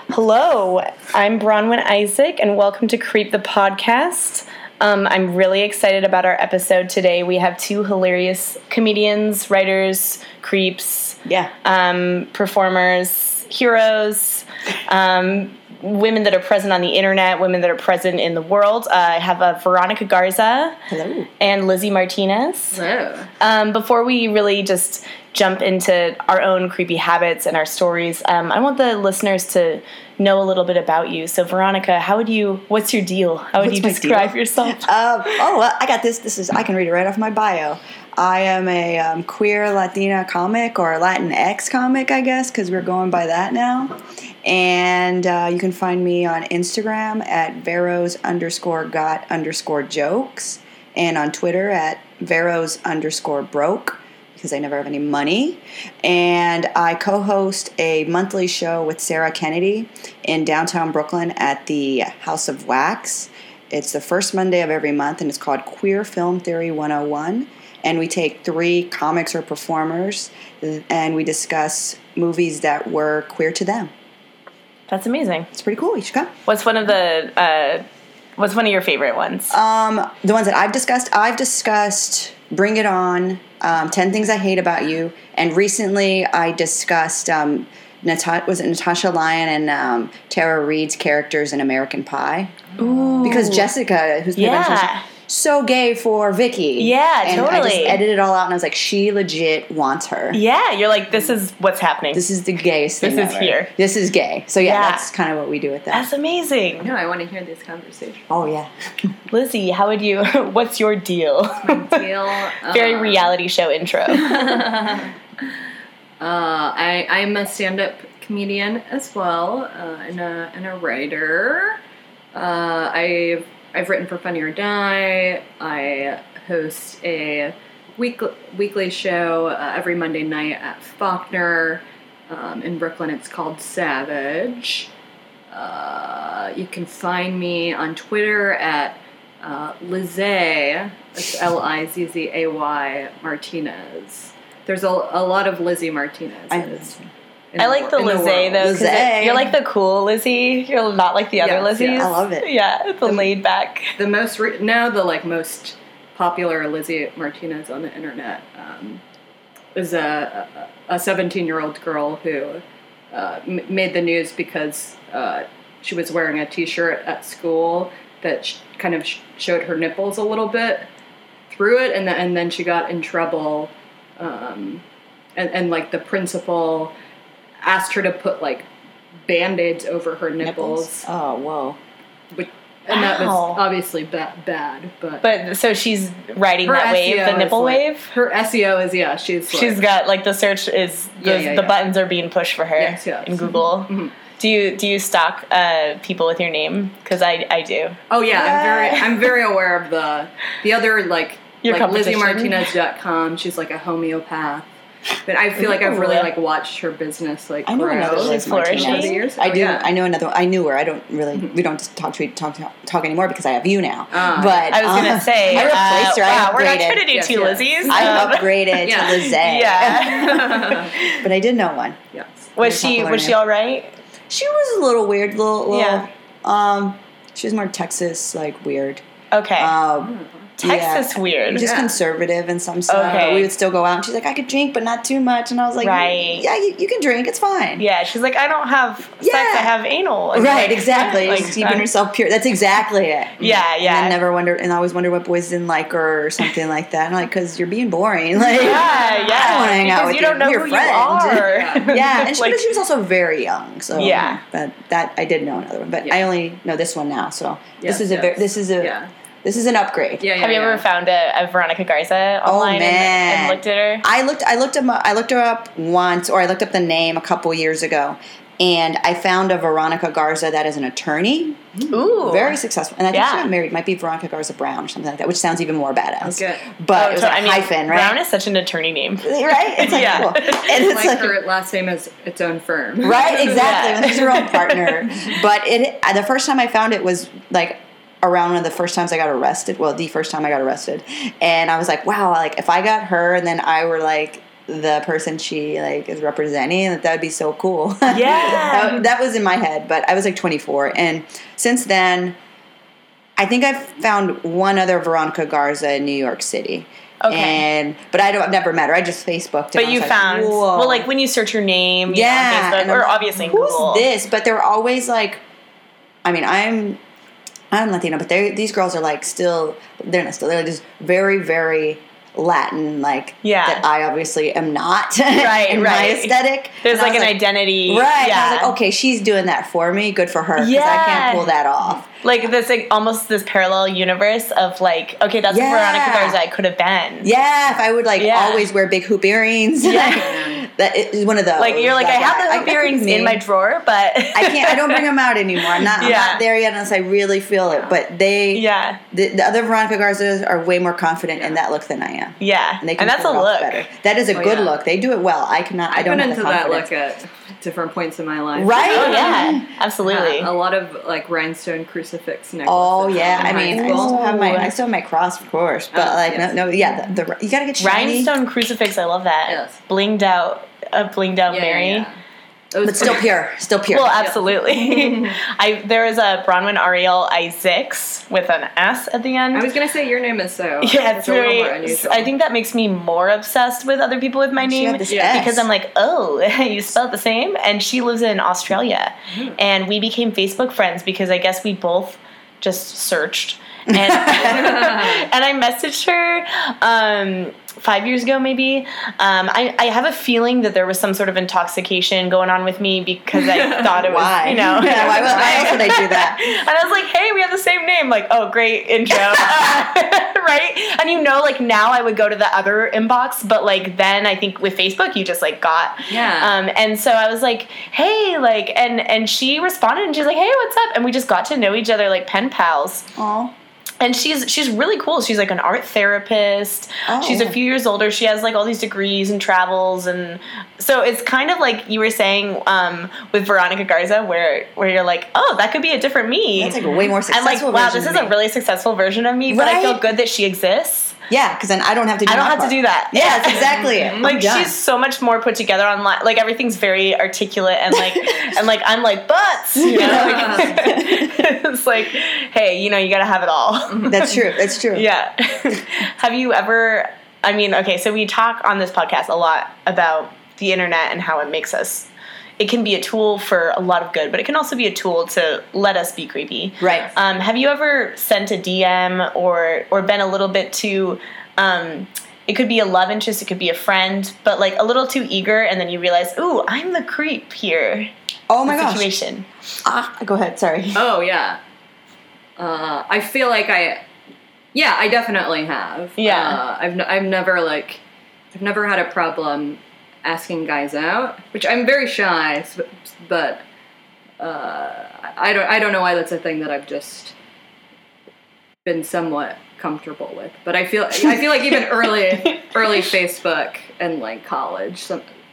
Hello, I'm Bronwyn Isaac, and welcome to Creep the Podcast. I'm really excited about our episode today. We have two hilarious comedians, writers, creeps, performers, heroes, women that are present on the internet, women that are present in the world. I have Veronica Garza. Hello. And Lizzie Martinez. Hello. Before we really just jump into our own creepy habits and our stories, I want the listeners to know a little bit about you. So, Veronica, what's your deal? How would you describe yourself? I got this. I can read it right off my bio. I am a queer Latina comic, or Latinx comic, I guess, because we're going by that now. And you can find me on Instagram at Veros_got_jokes, and on Twitter at Veros_broke, because I never have any money. And I co-host a monthly show with Sarah Kennedy in downtown Brooklyn at the House of Wax. It's the first Monday of every month, and it's called Queer Film Theory 101. And we take 3 comics or performers, and we discuss movies that were queer to them. That's amazing. It's pretty cool. You should come. What's one of your favorite ones? The ones that I've discussed Bring It On, 10 Things I Hate About You, and recently I discussed Natasha Lyonne and Tara Reid's characters in American Pie. Ooh. Because Jessica, who's played by Natasha, so gay for Vicky. Yeah, and totally. I just edited it all out, and I was like, she legit wants her. Yeah, you're like, this is what's happening. This is the gayest thing This is ever. here. This is gay. So that's kind of what we do with that. That's amazing. No, I want to hear this conversation. Oh, yeah. Lizzie, what's your deal? Deal. Very reality show intro. I'm a stand-up comedian as well, and a writer. I've written for Funny or Die. I host a weekly show every Monday night at Faulkner in Brooklyn. It's called Savage. You can find me on Twitter at Lizzay. It's Lizzay Martinez. There's a lot of Lizzie Martinez. I like the Lizzay, though, because you're like the cool Lizzie. You're not like the other Lizzies. Yes, I love it. Yeah, the laid back. The most most popular Lizzie Martinez on the internet is a 17-year-old girl who made the news because she was wearing a T-shirt at school that kind of showed her nipples a little bit through it, and then she got in trouble, and like the principal asked her to put like Band-Aids over her nipples. Oh, whoa. And that was obviously bad, but so she's riding that wave, the nipple wave. Her SEO is she's got like the search is the buttons are being pushed for her in Google. Mm-hmm. Do you stalk people with your name? Because I do. Oh yeah, I'm very aware of the other like LizzieMartinez.com. She's like a homeopath. But I feel like I've really like watched her business like grow. She's flourishing over the years. I do. Yeah. I know another one. I knew her. I don't really. We don't talk anymore because I have you now. But I was gonna say I replaced her. I upgraded. We're not trying to do two Lizzies. I upgraded to Lizzay. Yeah. But I did know one. Yes. Was she all right? She was a little weird. Little. She was more Texas like weird. Okay. Texas weird. Just conservative and some stuff. Okay. But we would still go out, and she's like, I could drink, but not too much. And I was like, right. Yeah, you can drink. It's fine. Yeah, she's like, I don't have sex, I have anal. And right, exactly. Like, keeping herself pure. That's exactly it. Yeah. And I always wondered what boys didn't like her or something like that. And I'm like, because you're being boring. Like, I don't want to hang out with you. You don't know who friend. You are. And she was also very young. So but that I did know another one, but I only know this one now. So this is an upgrade. Have you ever found a Veronica Garza online and looked at her? I looked her up once, or I looked up the name a couple years ago, and I found a Veronica Garza that is an attorney. Ooh. Very successful. And I think she got married. Might be Veronica Garza Brown or something like that, which sounds even more badass. Okay. But it was hyphen, right? Brown is such an attorney name. Right? It's like, cool. And it's like her last name is its own firm. Right? Exactly. When she's her own partner. But the first time I found it was like around one of the first times I got arrested. Well, the first time I got arrested. And I was like, wow, like if I got her and then I were like the person she like is representing, that would be so cool. Yeah. that was in my head, but I was like 24, and since then I think I've found one other Veronica Garza in New York City. Okay. But I've never met her. I just Facebooked her. But you found, whoa. well, like when you search your name, you know, on Facebook, and or like, obviously in who's Google. this? But they're always like, I mean, I'm Latino, but these girls are like they're just very, very Latin, like that I obviously am not in my aesthetic. There's like an identity. Right. Yeah. I was like, okay, she's doing that for me. Good for her. Because I can't pull that off. Like this, like almost this parallel universe of like, okay, that's what Veronica Garza I could have been. Yeah, if I would like always wear big hoop earrings. Yeah. That is one of those. Like you're like, I have the hoop earrings in my drawer, but I don't bring them out anymore. I'm not there yet unless I really feel it. But the other Veronica Garzas are way more confident in that look than I am. Yeah. And they can that's a pull it look. off better. That is a good look. They do it well. I cannot. I don't been have into the that confidence. look at different points in my life. Right? Oh yeah, absolutely. A lot of like rhinestone crucifix necklaces. Oh yeah, I mean, I still have my cross, of course, but the you gotta get shiny. Rhinestone crucifix, I love that. Yes. Blinged out Mary. Yeah. But still pure. Well, absolutely. There is a Bronwyn Ariel Isaacs with an S at the end. I was gonna say your name is so. Yeah, it's a very. little more unusual. I think that makes me more obsessed with other people with my name because I'm like, oh, you spell it the same. And she lives in Australia, and we became Facebook friends because I guess we both just searched and and I messaged her. 5 years ago, maybe. I have a feeling that there was some sort of intoxication going on with me because I thought it was, why? you know. Why else would I do that? And I was like, hey, we have the same name. Like, oh, great intro. Right? And you know, like now I would go to the other inbox, but like then I think with Facebook, you just like got. Yeah. And so I was like, hey, like, and she responded and she's like, hey, what's up? And we just got to know each other like pen pals. Aw. And she's really cool. She's like an art therapist. Oh. She's a few years older. She has like all these degrees and travels, and so it's kind of like you were saying with Veronica Garza, where you're like, oh, that could be a different me. That's like a way more successful. I'm like, wow, this is a really successful version of me, but I feel good that she exists. Yeah, because then I don't have to do that. I don't have to do that. Yeah, that's exactly it. Like she's so much more put together online. Like everything's very articulate and like and like I'm like butts. You know, like, it's like, hey, you know, you got to have it all. That's true. That's true. Yeah. Have you ever? I mean, okay, so we talk on this podcast a lot about the internet and how it makes us. It can be a tool for a lot of good, but it can also be a tool to let us be creepy. Right. Have you ever sent a DM or been a little bit too, it could be a love interest, it could be a friend, but like a little too eager, and then you realize, ooh, I'm the creep here. Oh my gosh. Situation. Go ahead, sorry. Oh, yeah. I feel like I definitely have. Yeah. I've never had a problem asking guys out, which I'm very shy, but I don't know why that's a thing that I've just been somewhat comfortable with. But I feel like even early Facebook and like college,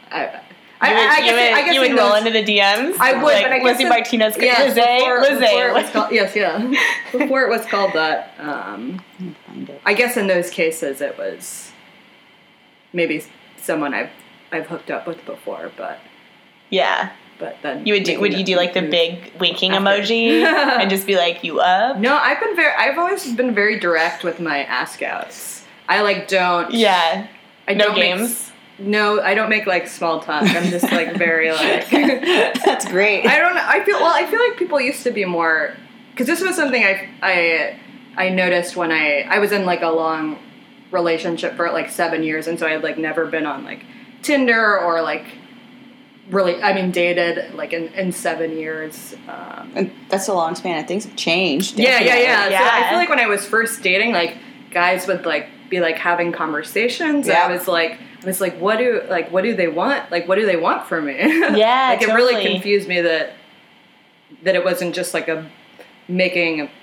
I guess you would roll into the DMs. I would, like but I guess Lizzie Martinez. Yeah, Lizzie. Before it was called that. I guess in those cases it was maybe someone I've hooked up with before, but yeah. But then would you do like the big winking emoji and just be like, you up? No, I've always been very direct with my ask outs. I like don't. Yeah. I no don't games. I don't make like small talk. I'm just like very like. That's great. I feel like people used to be more, because this was something I noticed when I was in like a long relationship for like 7 years, and so I had like never been on like Tinder or like really, I mean, dated like in 7 years. And that's a long span, and things have changed. Yeah. Yeah. So I feel like when I was first dating, like guys would like be like having conversations. Yeah. And I was like, what do they want? Like, what do they want from me? Yeah, like totally. It really confused me that it wasn't just like making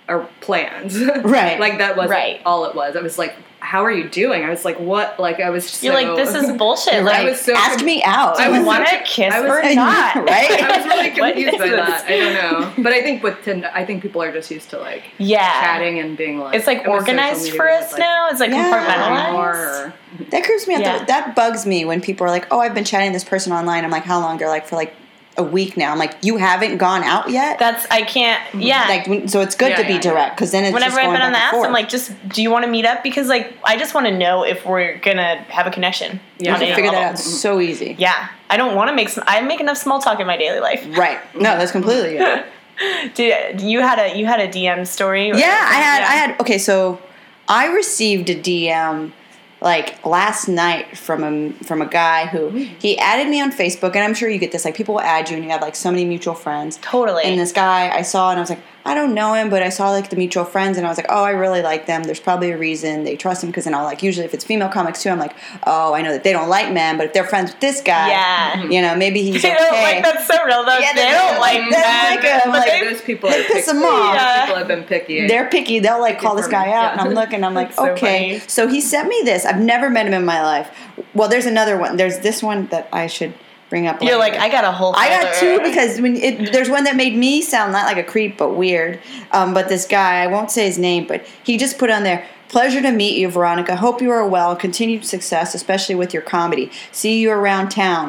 our plans. Right. Like that wasn't Right. all it was. I was like, how are you doing? I was like, what? Like I was You're like, this is bullshit. Like, I was so Ask me out. I was want to so- kiss I was- or not? Right? I was really What confused is by this? that. I don't know. But I think with Tinder, I think people are just used to like Yeah. chatting and being like, It's like and with social organized media, for it's us like, now. It's like Yeah. compartmentalized. more. That creeps me out. Yeah. That bugs me when people are like, "Oh, I've been chatting this person online." I'm like, "How long?" They're like, "For like a week now." I'm like, "You haven't gone out yet." That's I can't. Yeah. Like, so it's good Yeah, to be yeah, direct because then it's Whenever just I've going been on the back and apps, forth. I'm like, just do you want to meet up? Because like I just want to know if we're gonna have a connection. Yeah. you on can any figure that level. out so easy. Yeah, I don't want to make. I make enough small talk in my daily life. Right. No, that's completely it. Dude, you had a DM story. Or Yeah, I yeah. had. Okay, so I received a DM like last night from a guy who he added me on Facebook, and I'm sure you get this. Like people will add you, and you have like so many mutual friends. Totally. And this guy I saw, and I was like, I don't know him, but I saw like the mutual friends, and I was like, oh, I really like them. There's probably a reason they trust him, because then I'll like usually if it's female comics too, I'm like, oh, I know that they don't like men, but if they're friends with this guy, Yeah. you know, maybe he's They okay. don't like that's so real though. Yeah, they don't like that's men. like a- but like- they- Those people are They piss picky. them off. Yeah. People have been picky. They're picky. They'll like call this guy out, and I'm looking. I'm like, That's so okay. funny. So he sent me this. I've never met him in my life. Well, there's another one. There's this one that I should bring up. You're later. like, I got a whole. I got folder. two because there's one that made me sound not like a creep but weird. But this guy, I won't say his name, but he just put on there. Pleasure to meet you, Veronica. Hope you are well. Continued success, especially with your comedy. See you around town.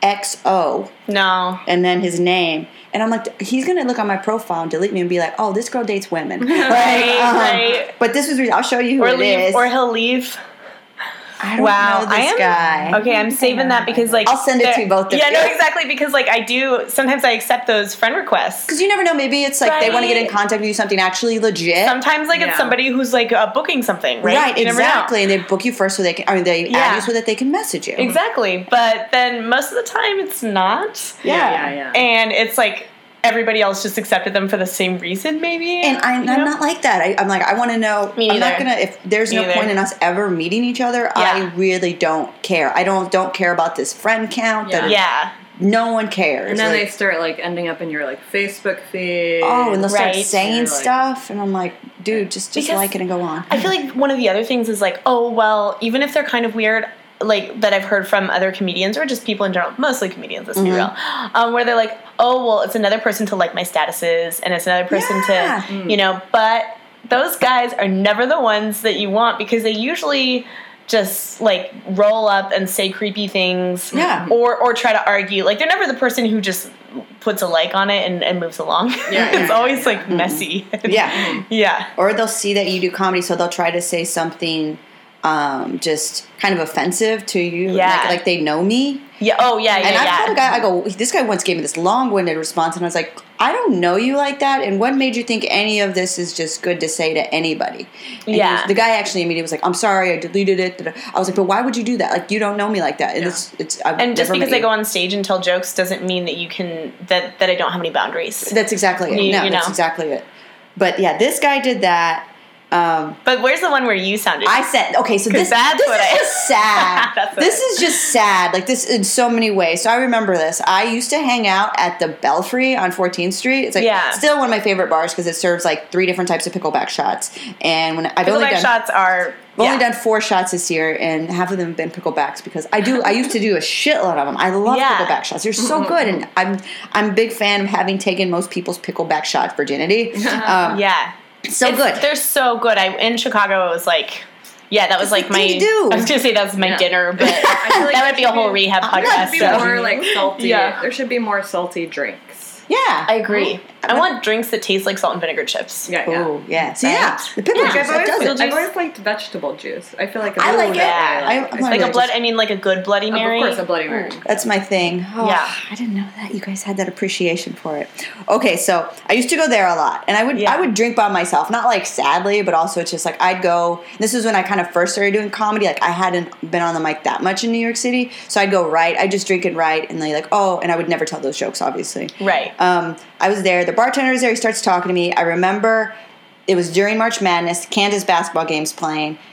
XO. No. And then his name. And I'm like, he's going to look on my profile and delete me and be like, oh, this girl dates women. Right. But this was, I'll show you who Or it leave, is. or he'll leave. I don't Wow, know this I am guy. Okay, I'm saving that because like I'll send it to you both of Yeah, you. no, exactly because like I do sometimes I accept those friend requests. Because you never know, maybe it's like they want to get in Right. contact with you, something actually legit. Sometimes like Yeah. it's somebody who's like booking something, right? Right, You never know. exactly. And they book you first so they can, I mean, they Yeah. add you so that they can message you. Exactly, but then most of the time it's not. Yeah. And it's like everybody else just accepted them for the same reason, maybe. And I'm you know? not like that. I'm like, I want to know. Me I'm not neither. gonna. If there's Me no neither. point in us ever meeting each other, I really don't care. I don't care about this friend count. Yeah. Yeah. No one cares. And then Like, they start like ending up in your like Facebook feed. oh, and they'll start Right. saying You're like- stuff, and I'm like, dude, just Because like it and go on. I feel like one of the other things is like, oh well, even if they're kind of weird, like that I've heard from other comedians or just people in general, mostly comedians, let's be real, where they're like, oh well, it's another person to like my statuses, and it's another person Yeah. to, you know, but those guys are never the ones that you want because they usually just like roll up and say creepy things, Yeah. or try to argue. Like they're never the person who just puts a like on it and moves along. Yeah, It's yeah, always yeah, like messy. Yeah. Yeah. Or they'll see that you do comedy, so they'll try to say something just kind of offensive to you. Yeah. Like they know me. Yeah. Oh yeah. Yeah. And I yeah. told a guy, I go, this guy once gave me this long-winded response, and I was like, I don't know you like that, and what made you think any of this is just good to say to anybody? And Yeah. the guy actually immediately was like, I'm sorry, I deleted it. I was like, but why would you do that? Like, you don't know me like that. And I've And just never because met I you. go on stage and tell jokes doesn't mean that you can that I don't have any boundaries. That's exactly it. You No, know. that's exactly it. But yeah, this guy did that. But where's the one where you sounded? I said, okay, so 'Cause this that's is what I- just sad. That's what This I- is just sad. Like this in so many ways. So I remember this. I used to hang out at the Belfry on 14th Street. It's like Yeah. still one of my favorite bars because it serves like 3 different types of pickleback shots. And when I've only Pickleback done shots are. I've only done 4 shots this year, and half of them have been picklebacks because I used to do a shitload of them. I love Yeah. pickleback shots; they're so good, and I'm a big fan of having taken most people's pickleback shot virginity. Yeah. So good. They're so good. In Chicago, it was like. Yeah, that was like the my. thing to do. I was gonna say that was my Yeah. dinner, but feel like that would be a whole rehab I'm not podcast. There should be so- more like salty. Yeah. There should be more salty drinks. Yeah, I agree. I want drinks that taste like salt and vinegar chips. Yeah, yeah. Oh yeah. So Right? yeah, the pickle Yeah. juice I've that always, does liked, it. I've always liked vegetable juice. I feel like I like it. Yeah. I'm Like a really blood. just- I mean, like a good Bloody Mary. Of course, a Bloody Mary. That's my thing. Oh, Yeah. I didn't know that you guys had that appreciation for it. Okay, so I used to go there a lot, and Yeah. I would drink by myself, not like sadly, but also it's just like I'd go. This is when I kind of first started doing comedy. Like I hadn't been on the mic that much in New York City, so I'd go write. I just drink and write, and they like and I would never tell those jokes, obviously. Right. I was there. The bartender was there. He starts talking to me. I remember it was during March Madness. Kansas basketball game's playing.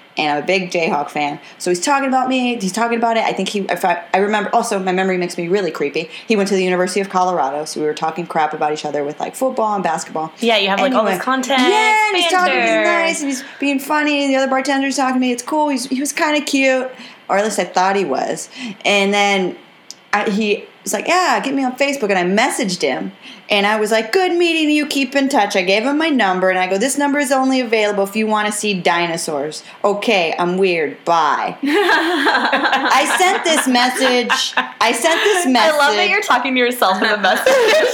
and I'm a big Jayhawk fan. So he's talking about me. He's talking about it. I think I remember. Also, my memory makes me really creepy. He went to the University of Colorado, so we were talking crap about each other with like football and basketball. Yeah, you have like all this content. Yeah, and he's talking. He's nice, and he's being funny. And the other bartender's talking to me. It's cool. He was kind of cute, or at least I thought he was. And then he was like, "Yeah, get me on Facebook," and I messaged him. And I was like, good meeting you, keep in touch. I gave him my number, and I go, this number is only available if you want to see dinosaurs. Okay, I'm weird, bye. I sent this message. I love that you're talking to yourself in the message.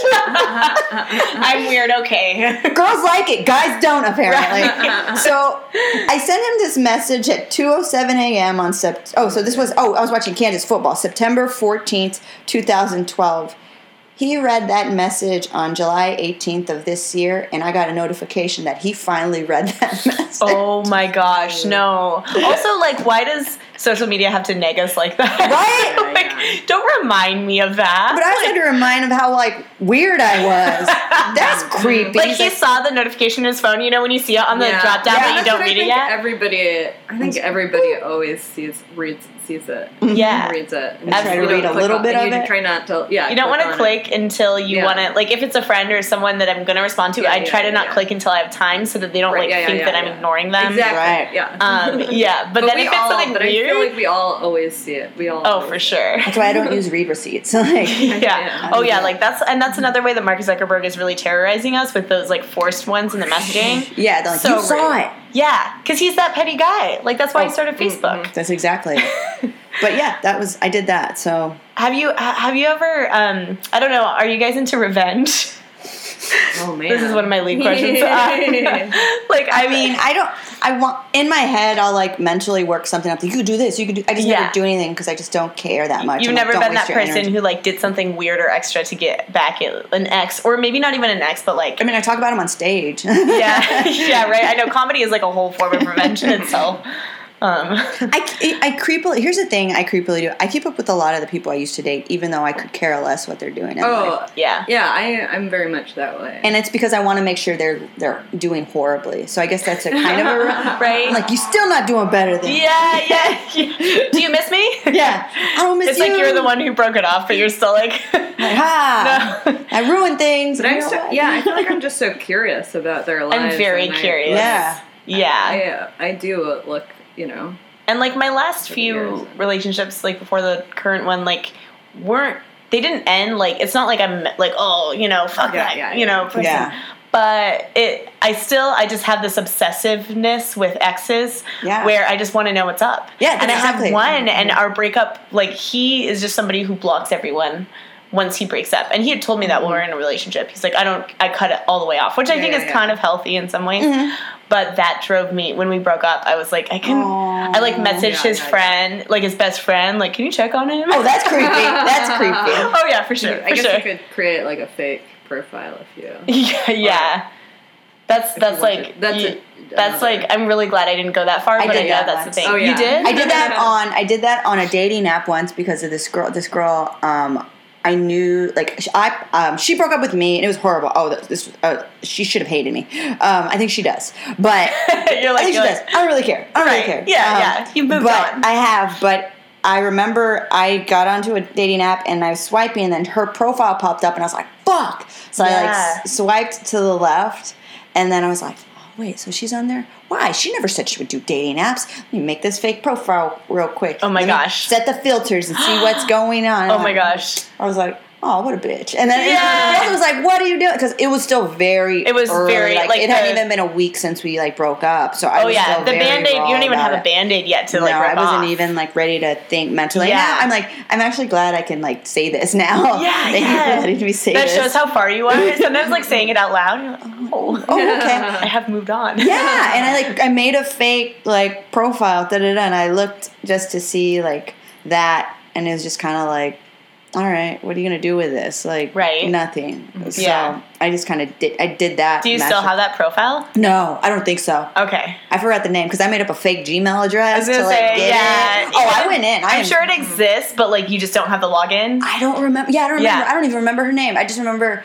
I'm weird, okay. Girls like it, guys don't, apparently. Right. So I sent him this message at 2:07 a.m. on I was watching Kansas football, September 14th, 2012. He read that message on July 18th of this year, and I got a notification that he finally read that message. Oh my gosh, no. Also, like, why does social media have to nag us like that? Right? Like, don't remind me of that. But I was had to remind him how, like, weird I was. That's creepy. Like, he saw the notification in his phone, you know, when you see it on the drop down, but you don't read it yet? I think everybody always reads it. Yeah. Reads it. And try to read a little bit of it. You try not to, you don't want to click until you want to, like, if it's a friend or someone that I'm going to respond to, I try to not click until I have time so that they don't, think that I'm ignoring them. Exactly. Right. Yeah. But then if it's something weird. I feel like we all always see it. We all. Oh, for sure. That's why I don't use read receipts. Like, like that's another way that Mark Zuckerberg is really terrorizing us with those, like, forced ones in the messaging. Yeah, they're like, you saw it. Yeah, because he's that petty guy. Like, that's why he started Facebook. Mm-hmm. That's exactly it. But yeah, I did that, so. Have you ever, I don't know, are you guys into revenge? Oh, man. This is one of my lead questions. In my head, I'll, like, mentally work something up. Like, you could do this, I just never do anything because I just don't care that much. You've never been that person who, like, did something weird or extra to get back at an ex, or maybe not even an ex, but, like. I mean, I talk about him on stage. Yeah, right. I know comedy is, like, a whole form of revenge in itself. I creepily. Here's the thing. I creepily do. I keep up with a lot of the people I used to date, even though I could care less what they're doing. Yeah. I'm very much that way. And it's because I want to make sure they're doing horribly. So I guess that's a kind of a right. Like, you're still not doing better than me. Yeah. Do you miss me? Yeah, I don't miss it's you. It's like you're the one who broke it off, but you're still like, no. I ruined things. But I feel like I'm just so curious about their lives. I'm very curious. Yeah. I do look. You know, and like my last few relationships, like before the current one, like they didn't end. Like, it's not like I'm like, oh, you know, fuck that, person. Yeah. But I just have this obsessiveness with exes where I just want to know what's up. Yeah, and exactly. I have one, and our breakup, like, he is just somebody who blocks everyone once he breaks up. And he had told me that when we were in a relationship. He's like, I cut it all the way off, which I think is kind of healthy in some ways. Mm-hmm. But that drove me, when we broke up, I was like, I messaged his friend, like his best friend, like, can you check on him? Oh, that's creepy. That's creepy. Oh, yeah, for sure. I guess you could create, like, a fake profile if you... Yeah. That's like, I'm really glad I didn't go that far, but I know that's the thing. Oh, yeah. You did? I did that on a dating app once because of this girl, I knew, like, she broke up with me, and it was horrible. Oh, she should have hated me. I think she does. But I think she does. I don't really care. Yeah. You've moved on. I have, but I remember I got onto a dating app, and I was swiping, and then her profile popped up, and I was like, fuck! So I, like, swiped to the left, and then I was like, oh, wait, so she's on there? Why? She never said she would do dating apps. Let me make this fake profile real quick. Oh, my gosh. Set the filters and see what's going on. Oh, my gosh. I was like, oh, what a bitch. And then it was like, what are you doing? Because it was still very early. Like, it hadn't even been a week since we, like, broke up. So I was still the Band-Aid, you don't even have a Band-Aid yet to, like, rip I wasn't off. even, like, ready to think mentally. Yeah. Now I'm actually glad I can, like, say this now. Yeah, Thank you for letting me say this. That shows how far you are. Sometimes, like, saying it out loud, you're like, oh, okay. I have moved on. Yeah, and I made a fake, like, profile, and I looked just to see, like, that, and it was just kind of like, all right, what are you going to do with this? Like, nothing. So I just kind of did that. Do you still have that profile? No, I don't think so. Okay. I forgot the name because I made up a fake Gmail address. I was going to say, get it. Oh, I went in. I'm sure it exists, but, like, you just don't have the login. I don't remember. Yeah, I don't remember. I don't even remember her name. I just remember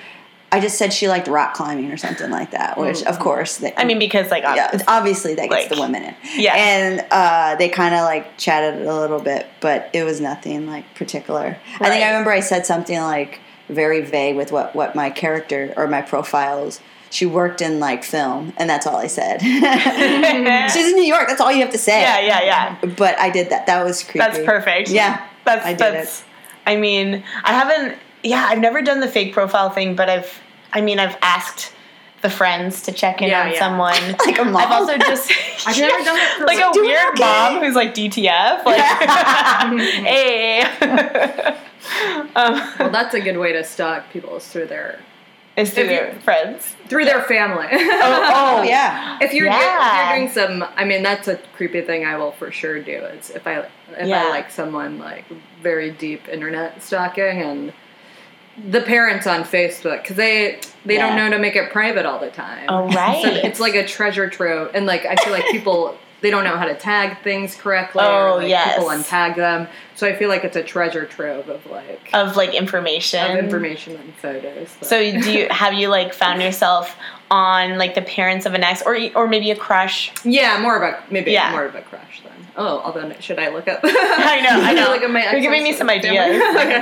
I just said she liked rock climbing or something like that, which, of course... because, like, obviously that gets the women in. Yeah. And they kind of, like, chatted a little bit, but it was nothing, like, particular. Right. I think I remember I said something, like, very vague with what my character or my profiles. She worked in, like, film, and that's all I said. She's in New York. That's all you have to say. Yeah. But I did that. That was creepy. That's perfect. Yeah, I did it. I mean, I haven't... Yeah, I've never done the fake profile thing, but I've asked the friends to check in on someone. Like a mom. I've also just... I've never done that for like a weird mom who's like DTF. Like, hey. Well, that's a good way to stalk people is through their... Is through their friends. Through their family. Oh, yeah. If you're doing some... I mean, that's a creepy thing I will for sure do. Is if I like someone, like, very deep internet stalking and... The parents on Facebook, because they don't know to make it private all the time. Oh, right. So it's like a treasure trove. And, like, I feel like people, they don't know how to tag things correctly. Oh, or, like, yes. people untag them. So I feel like it's a treasure trove of information. Of information and photos. So have you, like, found yourself on, like, the parents of an ex or maybe a crush? Yeah, more of a crush then. Oh, although should I look up? I know. Look at my You're giving me some ideas.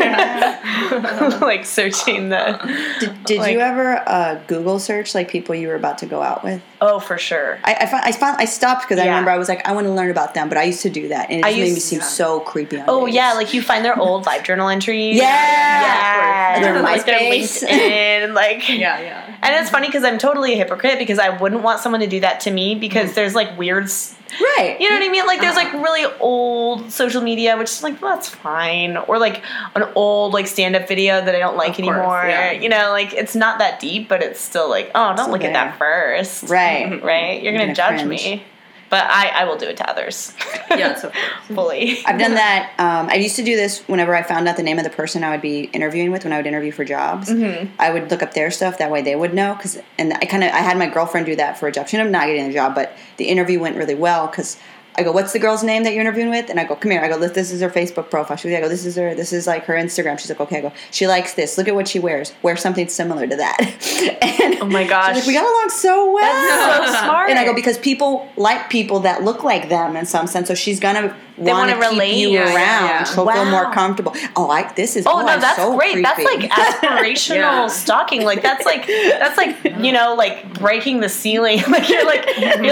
Like searching the. Did you ever Google search like people you were about to go out with? Oh, for sure. I stopped because I remember I was like, I want to learn about them, but I used to do that, and it just made me seem so creepy. On dates. Yeah, like you find their old live journal entries. Yeah, their MySpace, and like yeah. And it's funny because I'm totally a hypocrite because I wouldn't want someone to do that to me because there's like weird. Right. You know what I mean? Like, there's, like, really old social media, which is, like, well, that's fine. Or, like, an old, like, stand-up video that I don't like anymore. Yeah. You know, like, it's not that deep, but it's still, like, oh, don't look at that first. Right. Right? You're going to judge me. But I will do it to others. Yes, of course. Fully. I've done that. I used to do this whenever I found out the name of the person I would be interviewing with when I would interview for jobs. Mm-hmm. I would look up their stuff. That way they would know. I had my girlfriend do that for a job. She ended up not getting the job, but the interview went really well because I go, what's the girl's name that you're interviewing with? And I go, come here. I go, this is her Facebook profile. I go, this is like her Instagram. She's like, okay. I go, she likes this. Look at what she wears. Wear something similar to that. And oh my gosh. She's like, we got along so well. That's so smart. And I go, because people like people that look like them in some sense. So she's going to want to keep you around. Yeah. She'll feel more comfortable. That's so great. Creepy. That's like aspirational stalking. Like that's like you know, like breaking the ceiling. Like you're like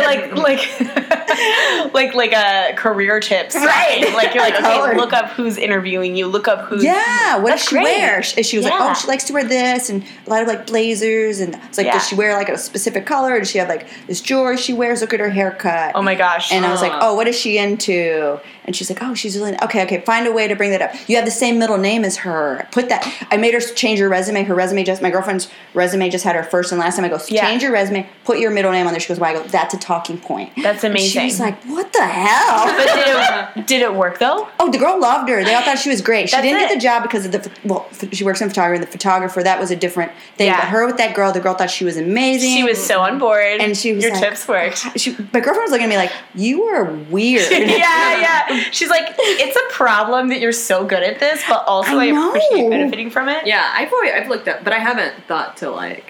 like a career tips. Right. Like you're like, okay, look up who's interviewing you. Look up who's what does she wear? She was like, oh, she likes to wear this and a lot of like blazers, and it's like, does she wear like a specific color? Or does she have like this jewelry she wears? Look at her haircut. Oh my gosh. And I was like, oh, what is she into? And she's like, oh, she's really... Okay, find a way to bring that up. You have the same middle name as her. Put that... I made her change her resume. My girlfriend's resume just had her first and last name. I go, change your resume, put your middle name on there. She goes, why? I go, that's a talking point. That's amazing. And she was like, what the hell? But did it work, though? Oh, the girl loved her. They all thought she was great. She didn't get the job because of she works in photography, and the photographer, that was a different thing. Yeah. But her with that girl, the girl thought she was amazing. She was so on board. And she was your tips worked. My girlfriend was looking at me like, you are weird. Yeah. She's like, it's a problem that you're so good at this, but also I appreciate benefiting from it. Yeah, I've looked up, but I haven't thought to like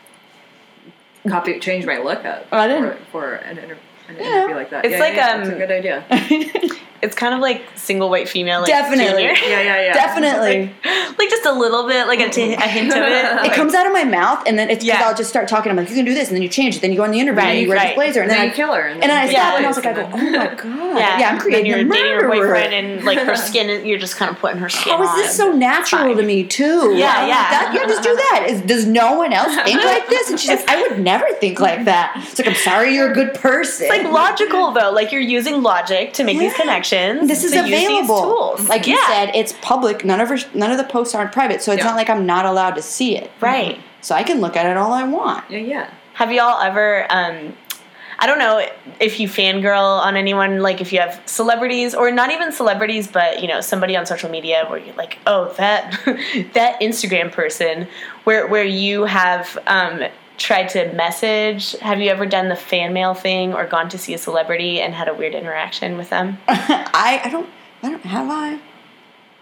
change my lookup for an interview like that. It's that's a good idea. It's kind of like single white female. Like, definitely. Yeah. Definitely. Like just a little bit, like a hint of it. It comes out of my mouth, and then it's I'll just start talking. I'm like, you can do this, and then you change it. Then you go on the interview, and you wear this blazer, and then you kill her. And then I stop, and I was like, oh my god. Yeah, I'm creating you're a murderer. Dating your boyfriend, and like her skin, you're just kind of putting her skin on. How is this so natural to me too? Yeah. Just do that. Does no one else think like this? And she's like, I would never think like that. It's like, I'm sorry, you're a good person. It's like logical though. Like you're using logic to make these connections. This is available. Like you said, it's public. None of the posts aren't private, so it's not like I'm not allowed to see it. Right. So I can look at it all I want. Yeah. Have y'all ever I don't know if you fangirl on anyone, like if you have celebrities, or not even celebrities, but, you know, somebody on social media where you're like, oh, that Instagram person, where you have tried to message. Have you ever done the fan mail thing or gone to see a celebrity and had a weird interaction with them? I don't have I?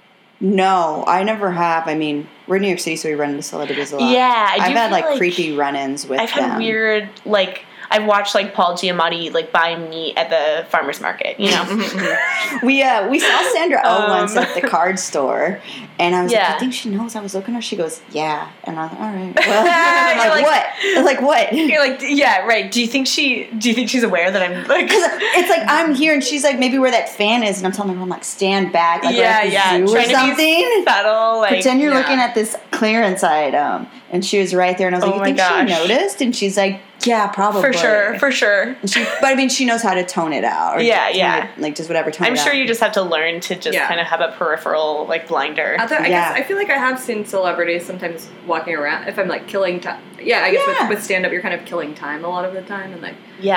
No, I never have. I mean, we're in New York City, so we run into celebrities a lot. Yeah, I've had like creepy run-ins with them. I've had weird, like, I've watched like Paul Giamatti like buy meat at the farmer's market, you know. We saw Sandra Oh once at the card store, and I was like, I think she knows I was looking at her. She goes, yeah, and I'm like, all right. Well, I'm like, what? I'm like, what? You're like, yeah, right. Do you think she's aware that I'm like? Because it's like I'm here, and she's like, maybe where that fan is, and I'm telling her, I'm like, stand back, like yeah, we're at the zoo or something. To be subtle, like, pretend you're looking at this clearance item, and she was right there, and I was like, you think she noticed? And she's like, yeah, probably. For sure. But I mean, she knows how to tone it out. Or like just whatever tone it out. I'm sure you just have to learn to just kind of have a peripheral like blinder. I guess I feel like I have seen celebrities sometimes walking around if I'm like killing time. Yeah, I guess with stand up you're kind of killing time a lot of the time, and like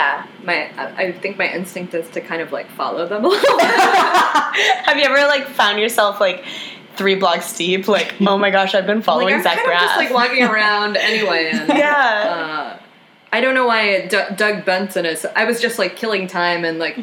I think my instinct is to kind of like follow them a little bit. Have you ever like found yourself like 3 blocks deep, like, oh my gosh, I've been following Zach Braff. I'm just like walking around anyway, and I don't know why Doug Benson is. I was just like killing time and like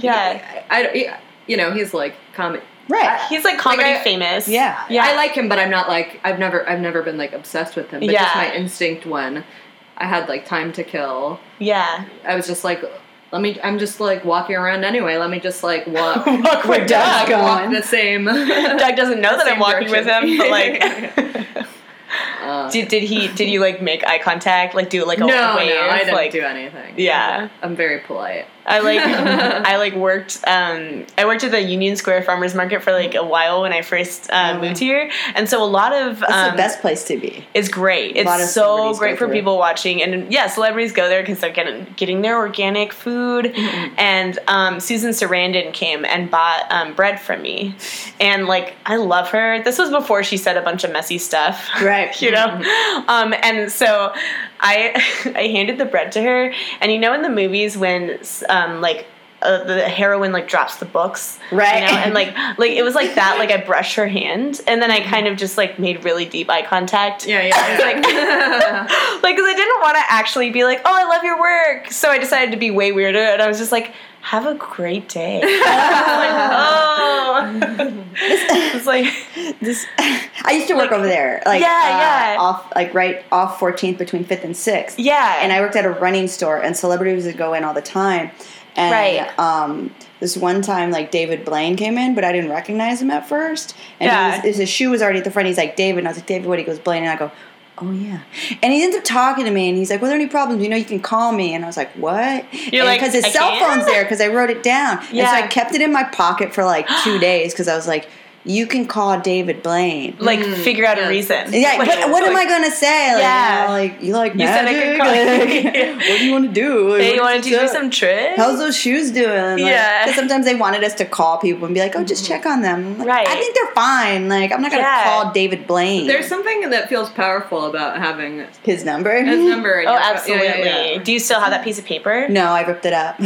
he's like comedy. Right. He's like comedy famous. Yeah. I like him, but I'm not like I've never been like obsessed with him. But just my instinct when I had like time to kill. Yeah. I was just like, I'm just like walking around anyway. Let me just like walk where Doug's going. Walk the same. Doug doesn't know that I'm walking with him, but like. Did you like make eye contact? Like do like a wave? No, I didn't do anything. Yeah, I'm very polite. I worked at the Union Square Farmers Market for like a while when I first moved here, and so a lot of that's the best place to be. It's great. It's so great for people watching, and celebrities go there because they're getting their organic food. Mm-hmm. And Susan Sarandon came and bought bread from me, and like I love her. This was before she said a bunch of messy stuff, right? You know, and so I handed the bread to her, and you know in the movies when the heroine like drops the books, right? You know? And like it was like that. Like I brushed her hand, and then I kind of just like made really deep eye contact. Yeah. Like because I didn't want to actually be like, oh, I love your work. So I decided to be way weirder, and I was just like, have a great day. It's like this. I used to work over there, like right off 14th between 5th and 6th. Yeah, and I worked at a running store, and celebrities would go in all the time. And this one time, like David Blaine came in, but I didn't recognize him at first. And his shoe was already at the front. He's like, David, and I was like, David, what? He goes, Blaine, and I go, oh yeah. And he ends up talking to me, and he's like, well, are there any problems? You know, you can call me. And I was like, what? You're like, because his cell phone's there, because I wrote it down. Yeah. And so I kept it in my pocket for like 2 days, because I was like, you can call David Blaine. Like, figure out a reason. Yeah, what am I going to say? Like, you like magic? Said I could call what do you want to do? Like, hey, you want to teach me some tricks? How's those shoes doing? Because sometimes they wanted us to call people and be like, oh, just check on them. Like, right. I think they're fine. Like, I'm not going to call David Blaine. There's something that feels powerful about having his number. Absolutely. Yeah. Do you still have that piece of paper? No, I ripped it up.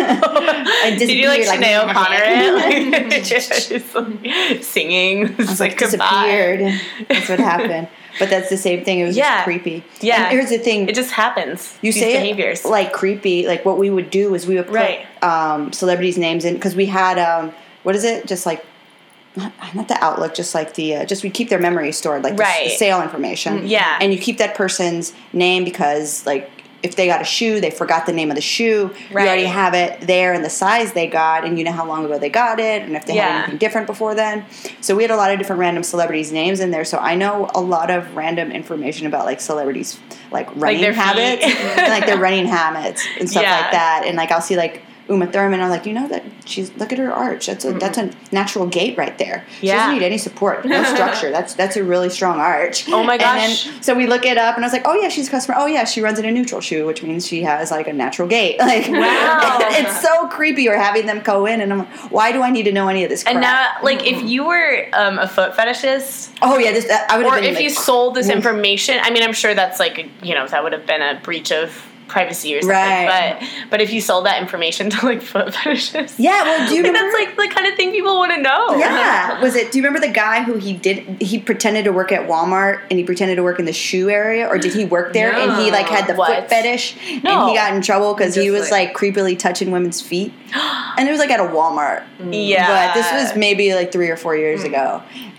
Did you like Sinead O'Connor it? Singing. It's like disappeared. That's what happened. But that's the same thing. It was just creepy. Yeah. And here's the thing. It just happens. You say behaviors. Like creepy. Like what we would do is we would put celebrities' names in, because we had what is it? Just like not the Outlook, just like the we keep their memory stored, like the sale information. Yeah. And you keep that person's name because like if they got a shoe, they forgot the name of the shoe. You already have it there and the size they got, and you know how long ago they got it, and if they had anything different before then. So we had a lot of different random celebrities' names in there. So I know a lot of random information about like celebrities, like running habits, and, like their running habits and stuff like that. And like I'll see like Uma Thurman, I'm like, you know that look at her arch. That's a natural gait right there. She doesn't need any support, no structure. That's a really strong arch. Oh my gosh. And then, so we look it up, and I was like, oh yeah, she's a customer. Oh yeah, she runs in a neutral shoe, which means she has like a natural gait. Like, wow. It's so creepy. Or having them go in, and I'm like, why do I need to know any of this crap? And now, like, if you were a foot fetishist, oh yeah, I would. Or if you sold this information, I mean, I'm sure that's like that would have been a breach of privacy or something, right. But if you sold that information to like foot fetishists, well, do you remember? That's like the kind of thing people want to know. Yeah, do you remember the guy who he pretended to work at Walmart and he pretended to work in the shoe area, or did he work there and he like had the foot fetish and he got in trouble because he was like creepily touching women's feet, and it was like at a Walmart. Yeah, but this was maybe like 3 or 4 years ago.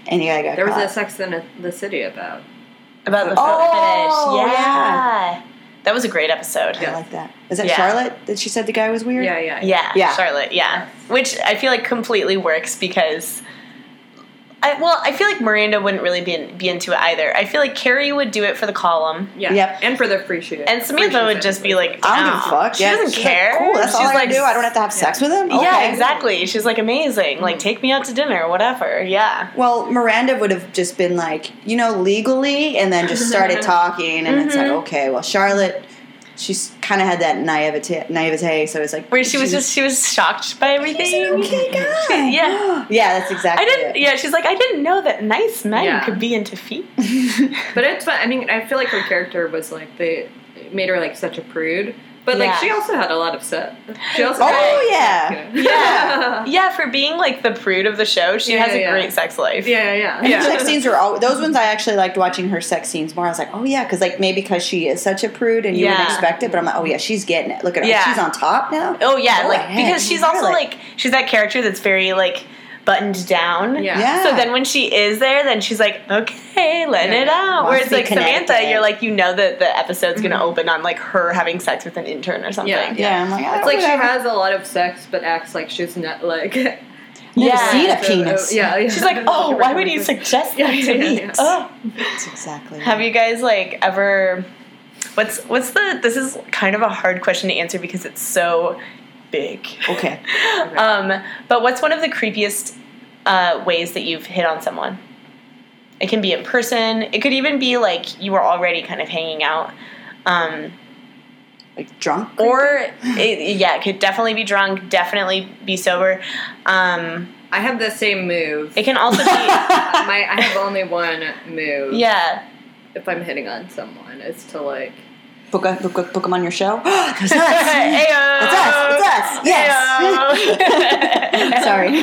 and he got There was caught. a Sex in the City about the foot Oh, fetish. yeah. That was a great episode. I like that. Is that Yeah. Charlotte that she said the guy was weird? Yeah, Yeah. Charlotte, yeah. Which I feel like completely works because I feel like Miranda wouldn't really be into it either. I feel like Carrie would do it for the column. Yeah. Yep. And for the free shoot. And Samantha would just be like, I don't give a fuck. She Yeah, doesn't she's care. Like, cool, that's all She's I like, do. I don't have to have sex with him? Yeah, Okay. exactly. She's like, amazing. Like, take me out to dinner, whatever. Yeah. Well, Miranda would have just been like, legally, and then just started talking, and it's like, okay, well, Charlotte, she's kind of had that naivete, so it's like... Where she was shocked by everything. He's an okay guy. Yeah. Yeah, that's exactly it. Yeah, she's like, I didn't know that nice men Yeah. could be into feet. But it's fun. I mean, I feel like her character was like, they made her like such a prude. But like, Yeah. she also had a lot of set. She also yeah. Yeah. Yeah, for being like the prude of the show, she has a great sex life. Yeah. And her sex scenes were those ones I actually liked watching her sex scenes more. I was like, oh yeah, because like maybe because she is such a prude and you wouldn't expect it, but I'm like, oh yeah, she's getting it. Look at her, Yeah. she's on top now. Oh yeah, Go like ahead. because she's also like she's that character that's very like buttoned down. Yeah. So then when she is there, then she's like, okay, letting it out. Wants Whereas to be like Samantha, connected. you're like, that the episode's gonna open on like her having sex with an intern or something. Yeah, I'm like, It's like she has a lot of sex, but acts like she's not like. Never seen a penis. Yeah. She's like, oh, why would you suggest that to me? Yeah. Oh. That's exactly. Have you guys like ever? What's the? This is kind of a hard question to answer because it's so big. Okay. But what's one of the creepiest ways that you've hit on someone? It can be in person. It could even be like you were already kind of hanging out. Like drunk? Or, it could definitely be drunk, definitely be sober. I have the same move. It can also be... I have only one move. Yeah. If I'm hitting on someone, is to like... Book them on your show? That's us! Ayo! It's us! Yes! Sorry.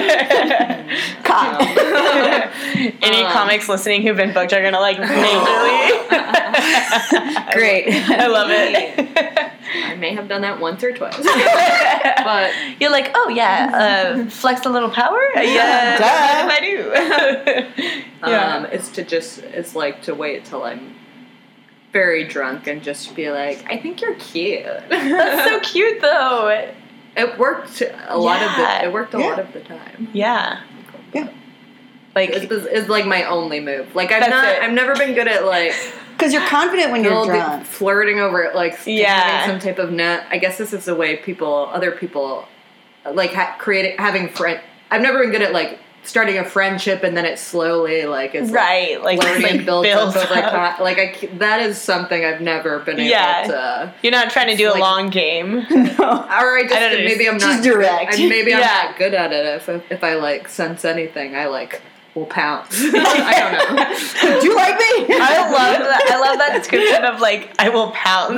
Any comics listening who've been booked are going to like majorly. Great. I love it. I may have done that once or twice. But you're like, oh yeah, flex a little power? Yeah, Duh. what if I do? it's like to wait till I'm very drunk and just be like, I think you're cute. That's so cute though. It worked a lot of the time. Yeah. Yeah. Like it's like my only move. Like That's it. I've never been good at like Because you're confident when you're drunk. flirting over it, like Yeah. having some type of net. I guess this is the way other people, like having friend. I've never been good at like starting a friendship and then it slowly like is right, like flirting it's, and builds up. builds up. That is something I've never been able to. You're not trying to do a like- long game. Or I just I don't know, maybe I'm just not direct. and maybe I'm Yeah. not good at it. If I like sense anything, I like will pounce. I don't know. Do you like me? I love that description of like I will pounce.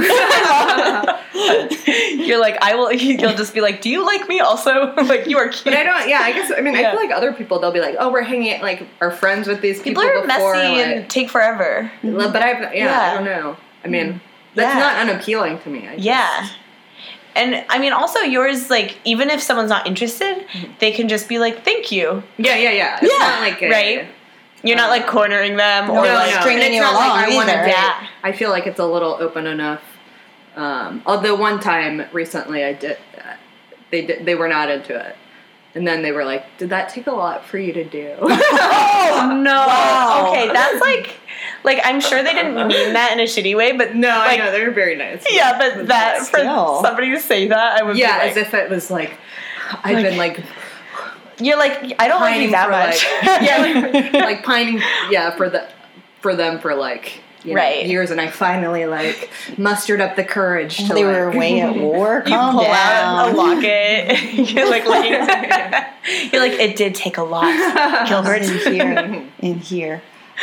You're like you'll just be like, do you like me also? Like you are cute. But I don't. Yeah, I guess. I mean, Yeah. I feel like other people they'll be like, oh, we're hanging like are friends with these people. People are before, messy like, and take forever. But I Yeah. don't know. I mean, that's Yeah. not unappealing to me. I just, Yeah. And I mean, also yours, like, even if someone's not interested, they can just be like, thank you. Yeah. It's not like right? You're not like cornering them or like stringing And it's you not along like I want to either. date. Yeah. I feel like it's a little open enough. Although one time recently I did, they were not into it. And then they were like, did that take a lot for you to do? Oh no! Wow. Okay, that's like I'm sure they didn't mean that in a shitty way, but No, like, I know, they're very nice. yeah, but that for Still. somebody to say that, I would Yeah, be like, as if it was like, I've been like you're like, I don't like you pining that for much. like, like pining, for them for like, Right. years, and I finally like mustered up the courage to They like, were away at war. You Calm pull down. out a locket. You're like looking. You're like, it did take a lot, Gilbert. in here.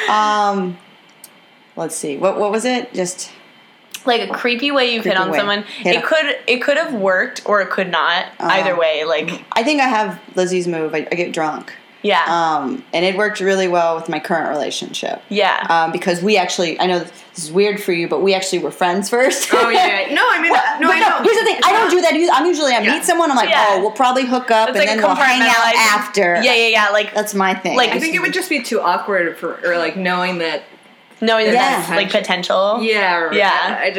Let's see. What was it? Just Like a creepy way you've hit Creepy on way. someone. Hit It could have worked or it could not. Either way, like I think I have Lizzie's move. I get drunk. Yeah. And it worked really well with my current relationship. Yeah. Because we actually, I know this is weird for you, but we actually were friends first. Oh, yeah. No, I mean, I know. Here's the thing. I don't do that. I meet someone, I'm like, we'll probably hook up, it's and then we'll hang out after. Yeah. Like, that's my thing. Like, I think it would just be too awkward knowing that that's like potential. Yeah. I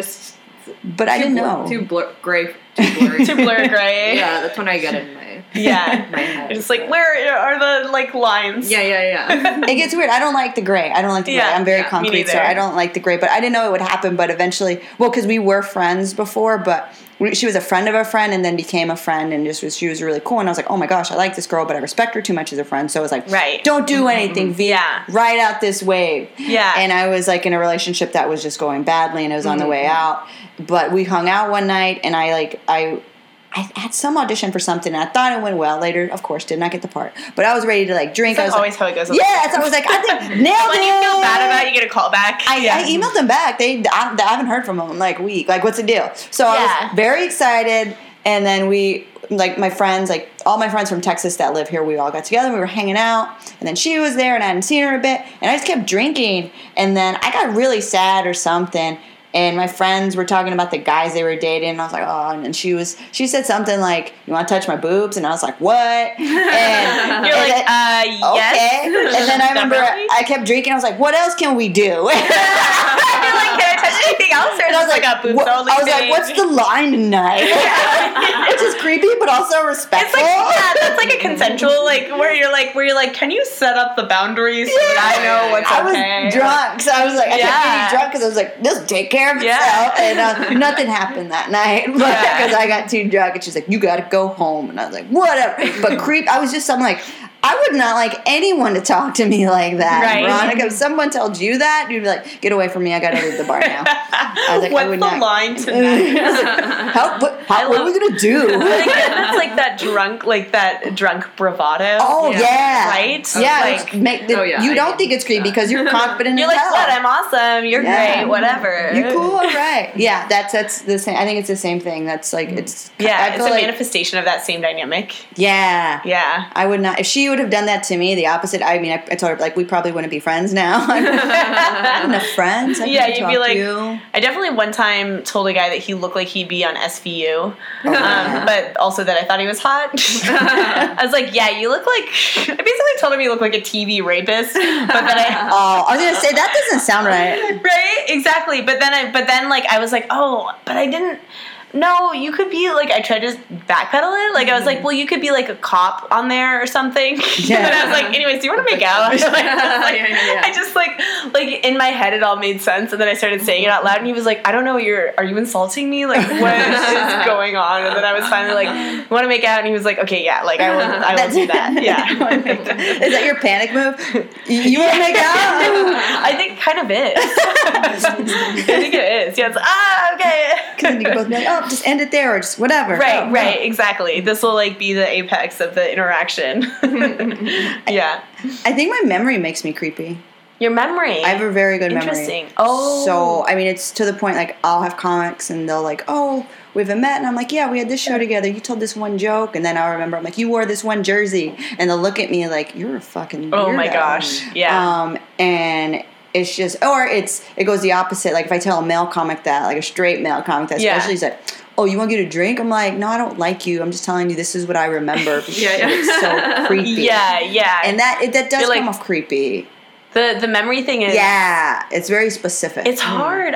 didn't know. Too blurry. Too blur gray. Yeah, that's when I get in my my head. It's like, where are the like lines? Yeah. It gets weird. I don't like the gray. Gray. I'm very concrete, so I don't like the gray. But I didn't know it would happen. But eventually, because we were friends before, but she was a friend of a friend, and then became a friend, and she was really cool. And I was like, oh my gosh, I like this girl, but I respect her too much as a friend. So I was like, don't do anything, V. Ride out this wave. Yeah. And I was like in a relationship that was just going badly, and it was on the way out. But we hung out one night, and I had some audition for something, and I thought it went well. Later, of course, did not get the part. But I was ready to drink. That's always how it goes. Yeah, so I was like, I think nailed it. When you feel bad about it, you get a call back. I emailed them back. I haven't heard from them in a week. What's the deal? So I was very excited, and then we, my friends, all my friends from Texas that live here, we all got together, we were hanging out, and then she was there, and I hadn't seen her a bit, and I just kept drinking, and then I got really sad or something. And my friends were talking about the guys they were dating, and I was like, oh, and she said something like, you want to touch my boobs? And I was like, what? And you're like, yes. Okay. And then I remember I kept drinking, I was like, what else can we do? You're like, can I touch anything else? Or and I was like, I was like, what's the line tonight? Which is creepy, but also respectful. It's that's like a consensual, where you're like, can you set up the boundaries so that I know what's okay? I was drunk, so I was like, I kept getting drunk because I was like, just take care of itself. And nothing happened that night because I got too drunk, and she's like, you got to go home, and I was like, whatever. But I was just, I'm like, I would not like anyone to talk to me like that, right. Veronica. If someone told you that, you'd be like, get away from me, I gotta leave the bar now. I was like, what's the line tonight? What are we gonna do? That's like that drunk bravado. Oh yeah, right? Yeah, you don't think it's creepy because you're confident. You're like, what? I'm awesome. You're great. Whatever. You're cool. All right. Yeah, that's the same. I think it's the same thing. That's it's a manifestation of that same dynamic. Yeah. I would not if she would have done that to me, the opposite. I mean, I told her, we probably wouldn't be friends now. I have enough friends. You'd be like, I definitely one time told a guy that he looked like he'd be on SVU, but also that I thought he was hot. I was like, yeah, you look like, I basically told him he looked like a TV rapist, but then I was going to say, that doesn't sound right. Right? Exactly. But then I was like, but I didn't. No, you could be I tried to backpedal it. I was like, well, you could be a cop on there or something. Yeah. And I was like, anyways, do you want to make out? I just in my head it all made sense, and then I started saying it out loud, and he was like, I don't know, are you insulting me? What is going on? And then I was finally you want to make out? And he was like, okay, yeah, I will do that. Yeah. Is that your panic move? You want to make out? I think kind of is. I think it is. Yeah, it's okay. Because then you can both be like, just end it there, or just whatever. Right, exactly. This will be the apex of the interaction. Yeah. I think my memory makes me creepy. Your memory? I have a very good memory. Interesting. Oh. So, I mean, it's to the point, I'll have comics, and they'll we haven't met, and I'm like, yeah, we had this show together, you told this one joke, and then I'll remember, I'm like, you wore this one jersey, and they'll look at me like, you're a fucking weirdo. Oh my gosh, yeah. And it's just, or it goes the opposite. If I tell a male comic that, a straight male comic that, especially, he's like, oh, you want to get a drink? I'm like, no, I don't like you. I'm just telling you this is what I remember. It's so creepy. Yeah. And that does come off creepy. The memory thing is... Yeah, it's very specific. It's hard.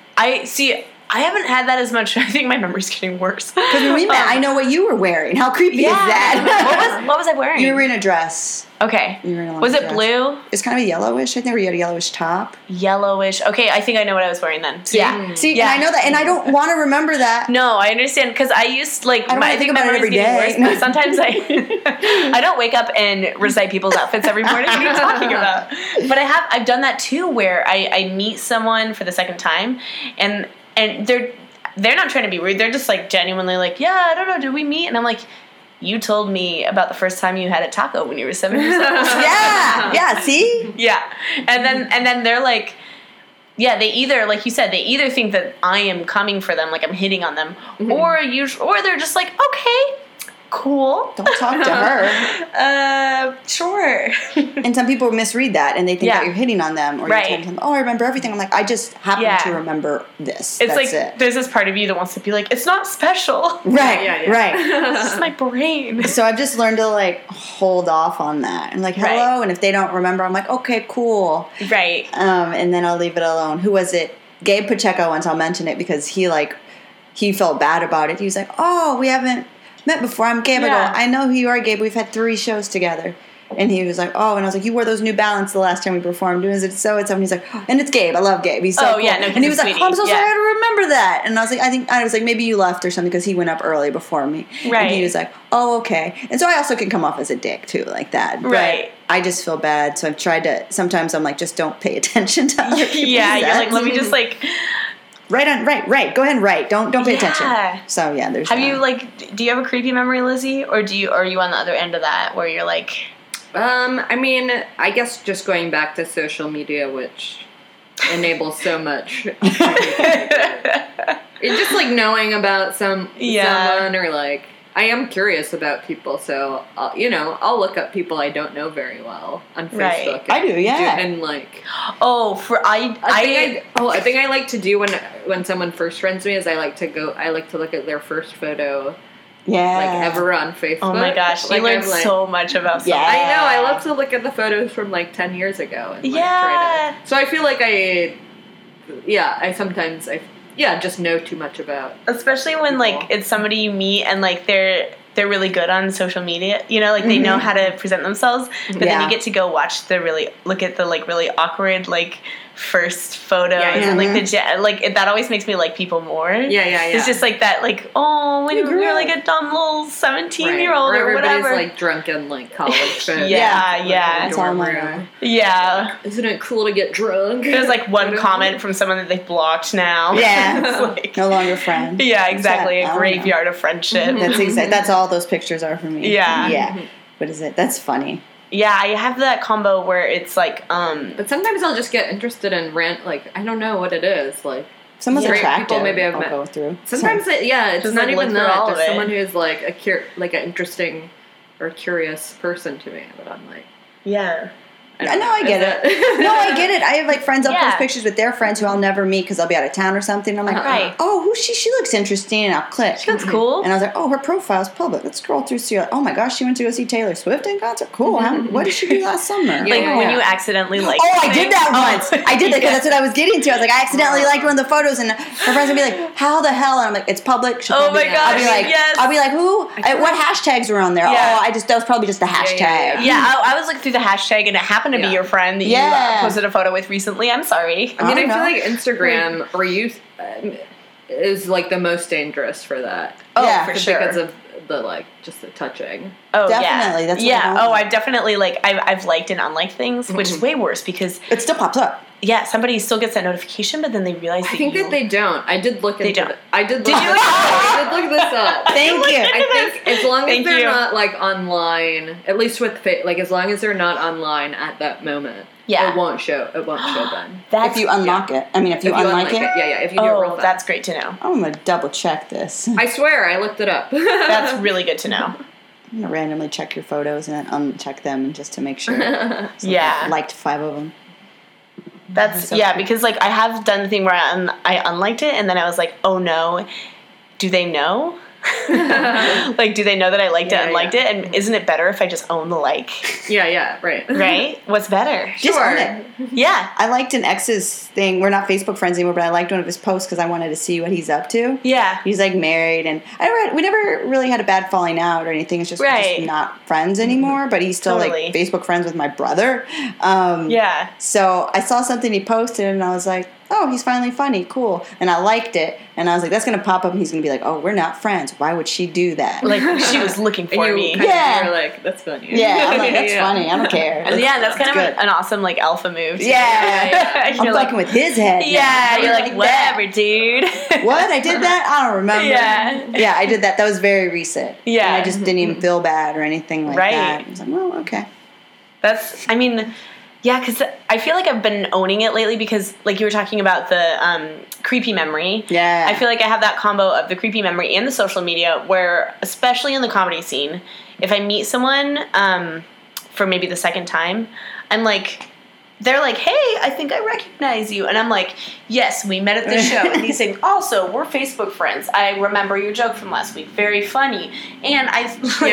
I haven't had that as much. I think my memory's getting worse. Because when we met, I know what you were wearing. How creepy is that? What was I wearing? You were in a dress. Okay. You were in a was it dress. Blue? It's kind of a yellowish, I think, or you had a yellowish top. Yellowish. Okay, I think I know what I was wearing then. See? Yeah. See, I know that, and I don't want to remember that. No, I understand, because I used, I don't think about it every day. Worse, sometimes I don't wake up and recite people's outfits every morning. What are you talking about? But I've done that too, where I meet someone for the second time, and they're not trying to be rude. They're just genuinely yeah, I don't know, did we meet? And I'm like, you told me about the first time you had a taco when you were 7 years old. Yeah, see? Yeah. And then they're like, yeah, they either, like you said, they either think that I am coming for them, I'm hitting on them, or they're just okay, Cool. Don't talk to her. Sure. And some people misread that and they think that you're hitting on them or Right. you're telling them, oh, I remember everything. I'm like, I just happen to remember this. It's That's like it. there's this part of you that wants to be like, it's not special. Right, Yeah. right. This is my brain. So I've just learned to like hold off on that. I'm like, hello, Right. and if they don't remember, I'm like, okay, cool. Right. And then I'll leave it alone. Who was it? Gabe Pacheco once. I'll mention it because he felt bad about it. He was like, oh, we haven't met before. I'm Gabe. Yeah. I go, I know who you are, Gabe. We've had 3 shows together. And he was like, oh, and I was like, you wore those New Balance the last time we performed. Is it so? And he's like, and it's Gabe. I love Gabe. He's so cool. yeah, no, and he was like, sweetie. oh, I'm so sorry, Yeah. I don't remember that. And I was like, maybe you left or something because he went up early before me. Right. And he was like, oh, okay. And so I also can come off as a dick too, like that. But Right. I just feel bad. So I've tried to. Sometimes I'm like, just don't pay attention to other people's Yeah, you're like, sets. let me just like. Right. Go ahead and write. Don't pay Yeah. attention. So yeah, there's. Have that. you like? Do you have a creepy memory, Lizzie, or are you on the other end of that where you're like? I mean, I guess just going back to social media, which enables so much. It's just like knowing about someone, or like I am curious about people, so I'll look up people I don't know very well on Facebook. Right. I do, yeah. And like, I a thing I like to do when someone first friends me is I like to look at their first photo. Yeah. Like ever on Facebook. Oh my gosh, you learned so much about someone. Yeah. I know. I love to look at the photos from like 10 years ago. And, like, Yeah. so I feel like I sometimes just know too much about. Especially when like people. it's somebody you meet and like they're really good on social media, like they know how to present themselves, but then you get to go watch look at the like really awkward like first photos and like that always makes me like people more. Yeah. It's just like that like, oh, when you're like a dumb little 17-year-old or whatever. Everybody's like drunken like college photos. Yeah. That's all I know. Yeah. Isn't it cool to get drunk? There's like one comment from someone that they've blocked now. Yeah. It's like, No longer friends. yeah, exactly. I A don't graveyard of friendship. That's exactly. That's all those pictures are for me. Yeah. Yeah. What is it? That's funny. Yeah, I have that combo where it's like, But sometimes I'll just get interested in like I don't know what it is. Like Someone's Great attractive. people maybe I've I'll met. go through. sometimes it's Just, not like, look even through that. all of Just it. someone who's like like an interesting or curious person to me. But I'm like, yeah. I know, I get it. No, I get it. I have like friends. I'll Yeah. post pictures with their friends who I'll never meet because they'll be out of town or something. I'm like, Right. oh, who's she? She looks interesting. And I'll click. She looks cool. And I was like, oh, her profile's public. Let's scroll through. See, oh my gosh, she went to go see Taylor Swift in concert. Cool. What did she do last summer? Like Yeah. when you accidentally like. Oh, I did that things. once. I did that because that's what I was getting to. I was like, I accidentally liked one of the photos, and her friends would be like, "How the hell?" And I'm like, "It's public." She'll Oh probably- my gosh, I'll be like, yes. I'll be like, "Who? What hashtags were on there?" Yeah. Oh, that was probably just the hashtag. Yeah, I was looking through the hashtag and it happened to be Yeah. your friend that Yeah. you posted a photo with recently. I'm sorry. I mean, don't I feel know. like Instagram or youth is like the most dangerous for that. Oh, Yeah. for Just sure. because of the just the touching. Oh, Definitely, yeah. that's what I yeah. don't Oh, like. I've definitely I've liked and unliked things, which is way worse because It still pops up. somebody still gets that notification, but then they realize I think that they don't. I did look into don't. it. I did look Did you? this up. I did look this up. Thank you. I think as long as Thank they're you. not like online, at least with as long as they're not online at that moment, Yeah. it won't show. It won't show then. If you unlock it. I mean, if you unlike it. yeah. If you do it real Oh, fast. that's great to know. I'm going to double check this. I swear, I looked it up. That's really good to know. I'm going to randomly check your photos and then uncheck them just to make sure. So Yeah. I liked 5 of them. That's because like I have done the thing where I unliked it and then I was like, oh no, do they know? Like, do they know that I liked it and unliked it? And isn't it better if I just own the like? yeah, right. Right? What's better? Just own it. Yeah. I liked an ex's thing. We're not Facebook friends anymore, but I liked one of his posts because I wanted to see what he's up to. Yeah. He's like married, and we never really had a bad falling out or anything. It's just we're Right. just not friends anymore. But he's still Totally. like Facebook friends with my brother. Yeah. So I saw something he posted, and I was like, oh, he's finally funny, cool. And I liked it, and I was like, that's gonna pop up, and he's gonna be like, oh, we're not friends. Why would she do that? Like she was looking for me. Yeah. You're like, that's funny. Yeah, I'm like, that's funny. I don't care. And that's kind of good. an awesome like alpha move. Too. Yeah. You're I'm like, fucking with his head. now. yeah, you're Like like, that. whatever, dude. What? I did that? I don't remember. Yeah. Yeah, I did that. That was very recent. Yeah. And I just didn't even feel bad or anything like Right. that. I was like, well, okay. Yeah, because I feel like I've been owning it lately because, like you were talking about the creepy memory. Yeah. I feel like I have that combo of the creepy memory and the social media where, especially in the comedy scene, if I meet someone for maybe the second time, I'm like, they're like, hey, I think I recognize you. And I'm like, yes, we met at the show. And he's saying, also, we're Facebook friends. I remember your joke from last week. Very funny. And I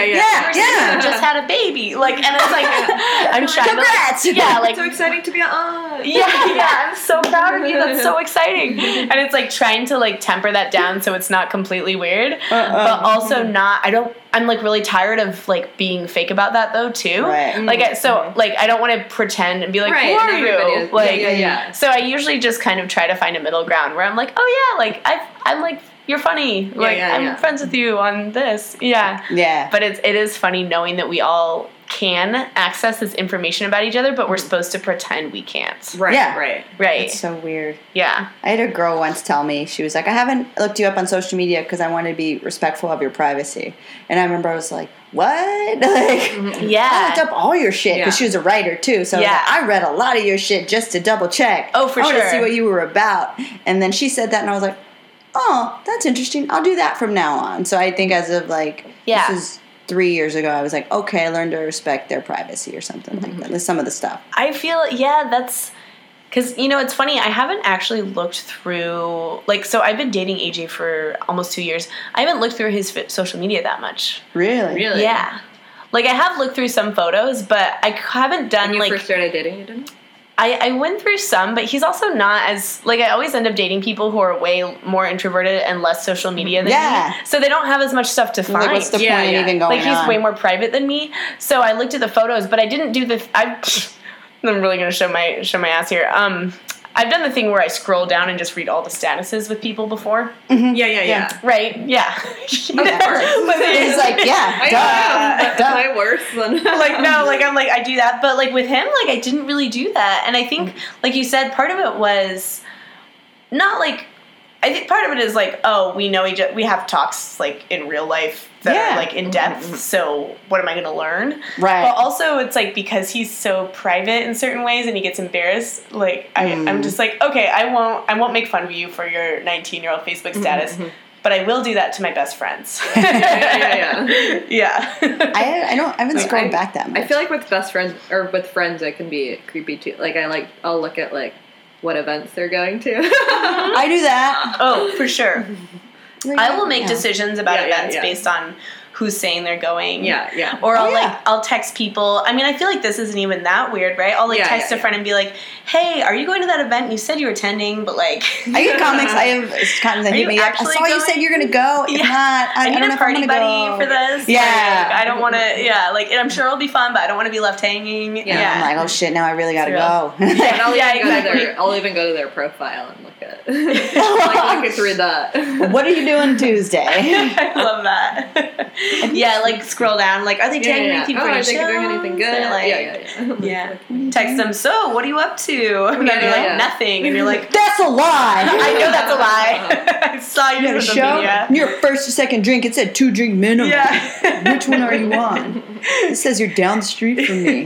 just had a baby. Like, and it's like, I'm trying Congrats! like, so exciting to be on. Yeah, I'm so proud of you. That's so exciting. And it's like trying to like temper that down so it's not completely weird, but also not. I'm like really tired of like being fake about that though too. Right. Like like I don't want to pretend and be like, who are you? Like, so I usually just kind of try to find a middle ground where I'm like, oh yeah, like I'm like, you're funny. Like I'm friends with you on this. Yeah. Yeah. But it is funny knowing that we all can access this information about each other, but we're supposed to pretend we can't. Right. Yeah. Right. It's so weird. Yeah. I had a girl once tell me, she was like, I haven't looked you up on social media because I want to be respectful of your privacy. And I remember I was like, what? Like, Yeah. I looked up all your shit because she was a writer too. So I read a lot of your shit just to double check. Oh, for I sure. wanted to see what you were about. And then she said that and I was like, oh, that's interesting. I'll do that from now on. So I think as of like, this is 3 years ago, I was like, okay, I learned to respect their privacy or something like that. Like some of the stuff. I feel, that's, because, it's funny, I haven't actually looked through, like, so I've been dating AJ for almost 2 years. I haven't looked through his social media that much. Really? Yeah. Like, I have looked through some photos, but I haven't done, when you first started dating, you didn't? I went through some, but he's also not as, like, I always end up dating people who are way more introverted and less social media than me. So they don't have as much stuff to find. Like, what's the point in even going on? Like, he's way more private than me. So I looked at the photos, but I didn't do I'm really going to show my ass here. I've done the thing where I scroll down and just read all the statuses with people before. Mm-hmm. Yeah. Right? Yeah. Of course. But it's like, My worst than I do that. But, like, with him, like, I didn't really do that. And I think, like you said, part of it was not, like, I think part of it is, like, oh, we know each other. We have talks, like, in real life that are, like, in depth. So what am I going to learn? Right. But also it's, like, because he's so private in certain ways and he gets embarrassed, like, I'm just like, okay, I won't make fun of you for your 19-year-old Facebook status. But I will do that to my best friends. Yeah. I haven't scrolled back that much. I feel like with best friends or with friends, it can be creepy too. Like I'll look at like what events they're going to. I do that. Oh, for sure. I will make decisions about events based on who's saying they're going. Yeah. Or I'll text people. I mean, I feel like this isn't even that weird, right? I'll text a friend and be like, hey, are you going to that event? You said you were attending, but like... I get comics. I have comics that hit me up. I saw you said you're going to go. If not, I need don't know a party if I'm buddy go. for this. Yeah. Like, I don't want to... Yeah, like, and I'm sure it'll be fun, but I don't want to be left hanging. Yeah. I'm like, oh shit, now I really got to go. I'll even go to their profile and look at look through that. What are you doing Tuesday? I love that. Yeah, like scroll down. Like, are they tagging anything for your show? Are they doing anything good? Like, yeah. Text them. So, what are you up to? And they're like, nothing. And you're like, that's a lie. I know that's a lie. I saw you in the show. media. Your first or second drink, it said 2 drink minimum. Yeah. Which one are you on? It says you're down the street from me.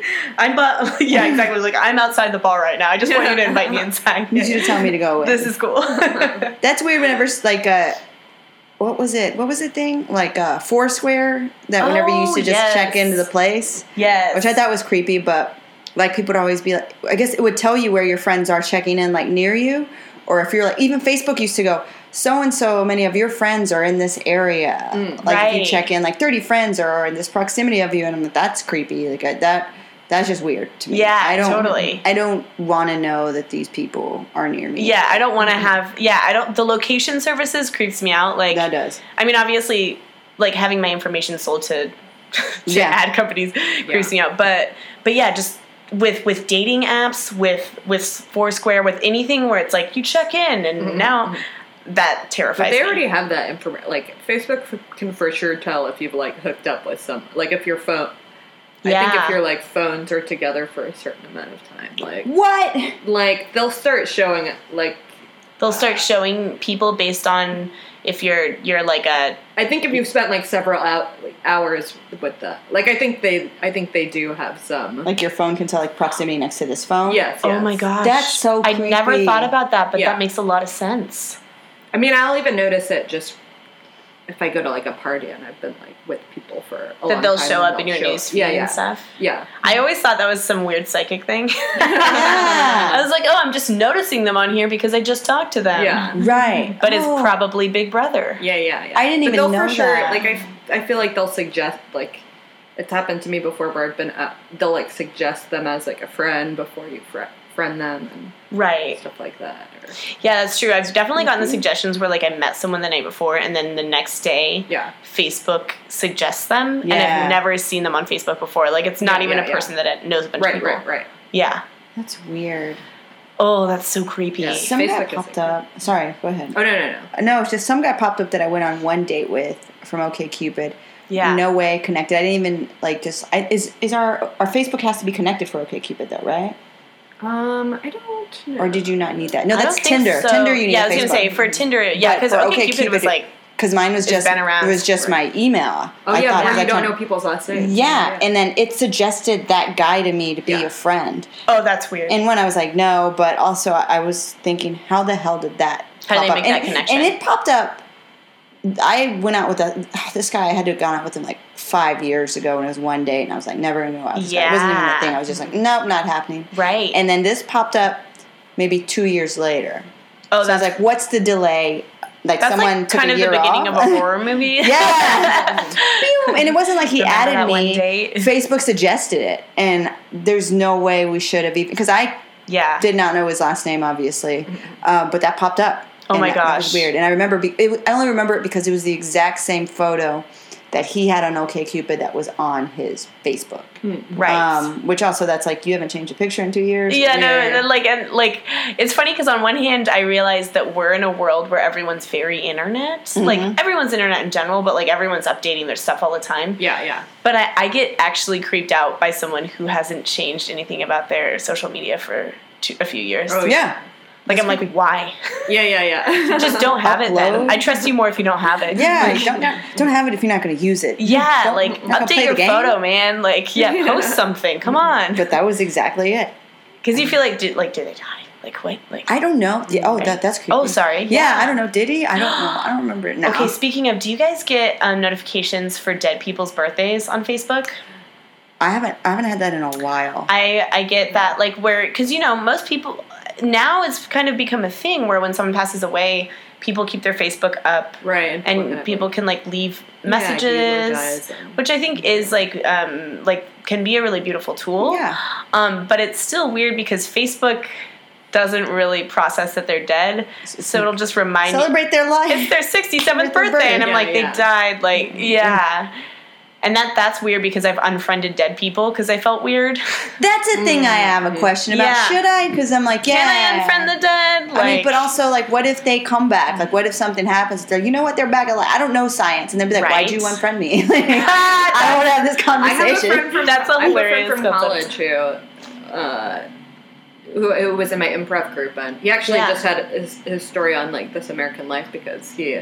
Yeah, exactly. Like, I'm outside the bar right now. I just want you to invite me inside. I need you to tell me to go away. This is cool. That's weird whenever, like, what was it? What was the thing? Like Foursquare, that whenever you used to just check into the place? Yes. Which I thought was creepy, but like people would always be like, I guess it would tell you where your friends are checking in, like near you. Or if you're like, even Facebook used to go, so-and-so many of your friends are in this area. If you check in, like 30 friends are in this proximity of you. And I'm like, that's creepy. Like that's just weird to me. Yeah, totally. I don't want to know that these people are near me. Yeah, I don't want to have... Yeah, the location services creeps me out. Like, that does. I mean, obviously, like, having my information sold to ad companies creeps me out. But yeah, just with dating apps, with Foursquare, with anything where it's like, you check in, and now... That terrifies me. They already have that information. Like, Facebook can for sure tell if you've, like, hooked up with some... Like, if your phone... I think if your, like, phones are together for a certain amount of time, like... What? Like, they'll start showing, like... They'll start showing people based on if you're like a... I think if you've spent, like, several hours with the like. I think they do have some. Like your phone can tell like proximity next to this phone. Yes. Oh my gosh. That's so I creepy. never thought about that, but Yeah. that makes a lot of sense. I mean, I'll even notice it just if I go to like a party and I've been like with people for a long That they'll time show and up in they'll your show- newsfeed yeah, and stuff. Yeah. I always thought that was some weird psychic thing. Yeah. I was like, oh, I'm just noticing them on here because I just talked to them. Yeah. Right. But it's Oh. probably Big Brother. Yeah. I didn't But even they'll know for sure. that. Like I feel like they'll suggest like it's happened to me before where I've been they'll like suggest them as like a friend before you friend them and Right. stuff like that. Or, Yeah, that's true. I've definitely gotten the suggestions where, like, I met someone the night before, and then the next day, yeah. Facebook suggests them, and Yeah. I've never seen them on Facebook before. Like, it's not Yeah, even yeah, a person that knows a bunch of people. Right. Yeah. That's weird. Oh, that's so creepy. Yeah. Some guy Facebook is popped like- up. Sorry, go ahead. Oh no. No, it's just some guy popped up that I went on one date with from OkCupid. Yeah. No way connected. I didn't even like just. Is our Facebook has to be connected for OkCupid though, right? I don't know. Or did you not need that? No, I that's don't think Tinder. so. Tinder, you need. Yeah, I a was going to Facebook. say, for Tinder, yeah, But because for OkCupid was like, because mine was just been around it was just for- my email. Oh I yeah, thought- where 'cause I you don't tried- know people's last names. Yeah, and then it suggested that guy to me to be Yeah. a friend. oh, that's weird. And when I was like, no, but also I was thinking, how the hell did that How did pop they up? make that And- connection? And it popped up. I went out with this guy. I had to have gone out with him like 5 years ago, and it was one date, and I was like, never gonna go out with this guy. It wasn't even a Yeah. thing. I was just like, nope, not happening. Right. And then this popped up maybe 2 years later. oh, So I was that's like, what's the delay? Like that's someone like took kind a of year the beginning off. of a horror movie. Yeah. Pew! And it wasn't like he Remember added that one me. date? Facebook suggested it, and there's no way we should have even because I Yeah. did not know his last name, obviously, but that popped up. Oh And my that was gosh. weird. And I remember, I only remember it because it was the exact same photo that he had on OkCupid that was on his Facebook. Right. Which also, that's like, you haven't changed a picture in 2 years. Yeah, Yeah. no, like it's funny because on one hand, I realize that we're in a world where everyone's very internet, like everyone's internet in general, but like everyone's updating their stuff all the time. Yeah. But I get actually creeped out by someone who hasn't changed anything about their social media for a few years. Oh, Yeah. Like I'm like, why? Yeah. Just don't have it then. Upload. I trust you more if you don't have it. Yeah, Like, don't have it if you're not going to use it. yeah, Don't- like not gonna play update your the game. photo, man. Like, yeah, post something. Come on. But that was exactly it. Because you feel like, do they die? Like, what? Like, I don't know. Oh, Right. that's creepy. oh, sorry. Yeah, I don't know. Did he? I don't know. I don't remember it now. Okay, speaking of, do you guys get notifications for dead people's birthdays on Facebook? I haven't had that in a while. I get that, like, where, because, you know, most people, now it's kind of become a thing where when someone passes away, people keep their Facebook up. Right. And people can, like, leave messages, eulogize and- which I think is, like, can be a really beautiful tool. Yeah. But it's still weird because Facebook doesn't really process that they're dead, so it'll just remind you. Celebrate their life. It's their 67th Celebrate their birthday, and I'm birthday. like, Yeah. they died, like, yeah. And that's weird because I've unfriended dead people because I felt weird. That's a thing I have a question about. Yeah. Should I? Because I'm like, yeah. Can I unfriend the dead? Like, I mean, but also, like, what if they come back? Like, what if something happens? They're, you know what? They're back alive. I don't know science. And they'd be like, Right. why'd you unfriend me? Like, I don't want to have this I have a conversation. friend from That's a I have a hilarious friend from concept. college who was in my improv group, and he actually Yeah. just had his story on like This American Life because he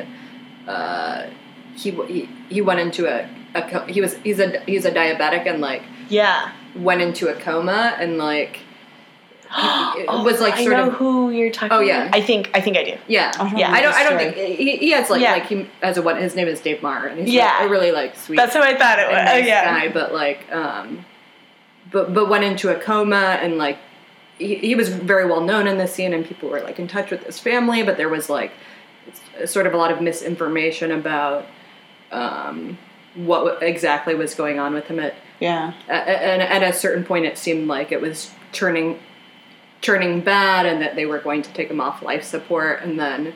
went into he's a diabetic and like yeah. went into a coma and like it was like I sort know of who you're talking Oh, yeah. about. I think I do. yeah. Yeah, I don't Sure. think he has like Yeah. like he has his name is Dave Marr and he's Yeah. like, a really like sweet That's who I thought it was. a nice Oh, yeah. guy, but like but went into a coma and like he was very well known in the scene and people were like in touch with his family, but there was like sort of a lot of misinformation about what exactly was going on with him Yeah. and at a certain point it seemed like it was turning bad and that they were going to take him off life support, and then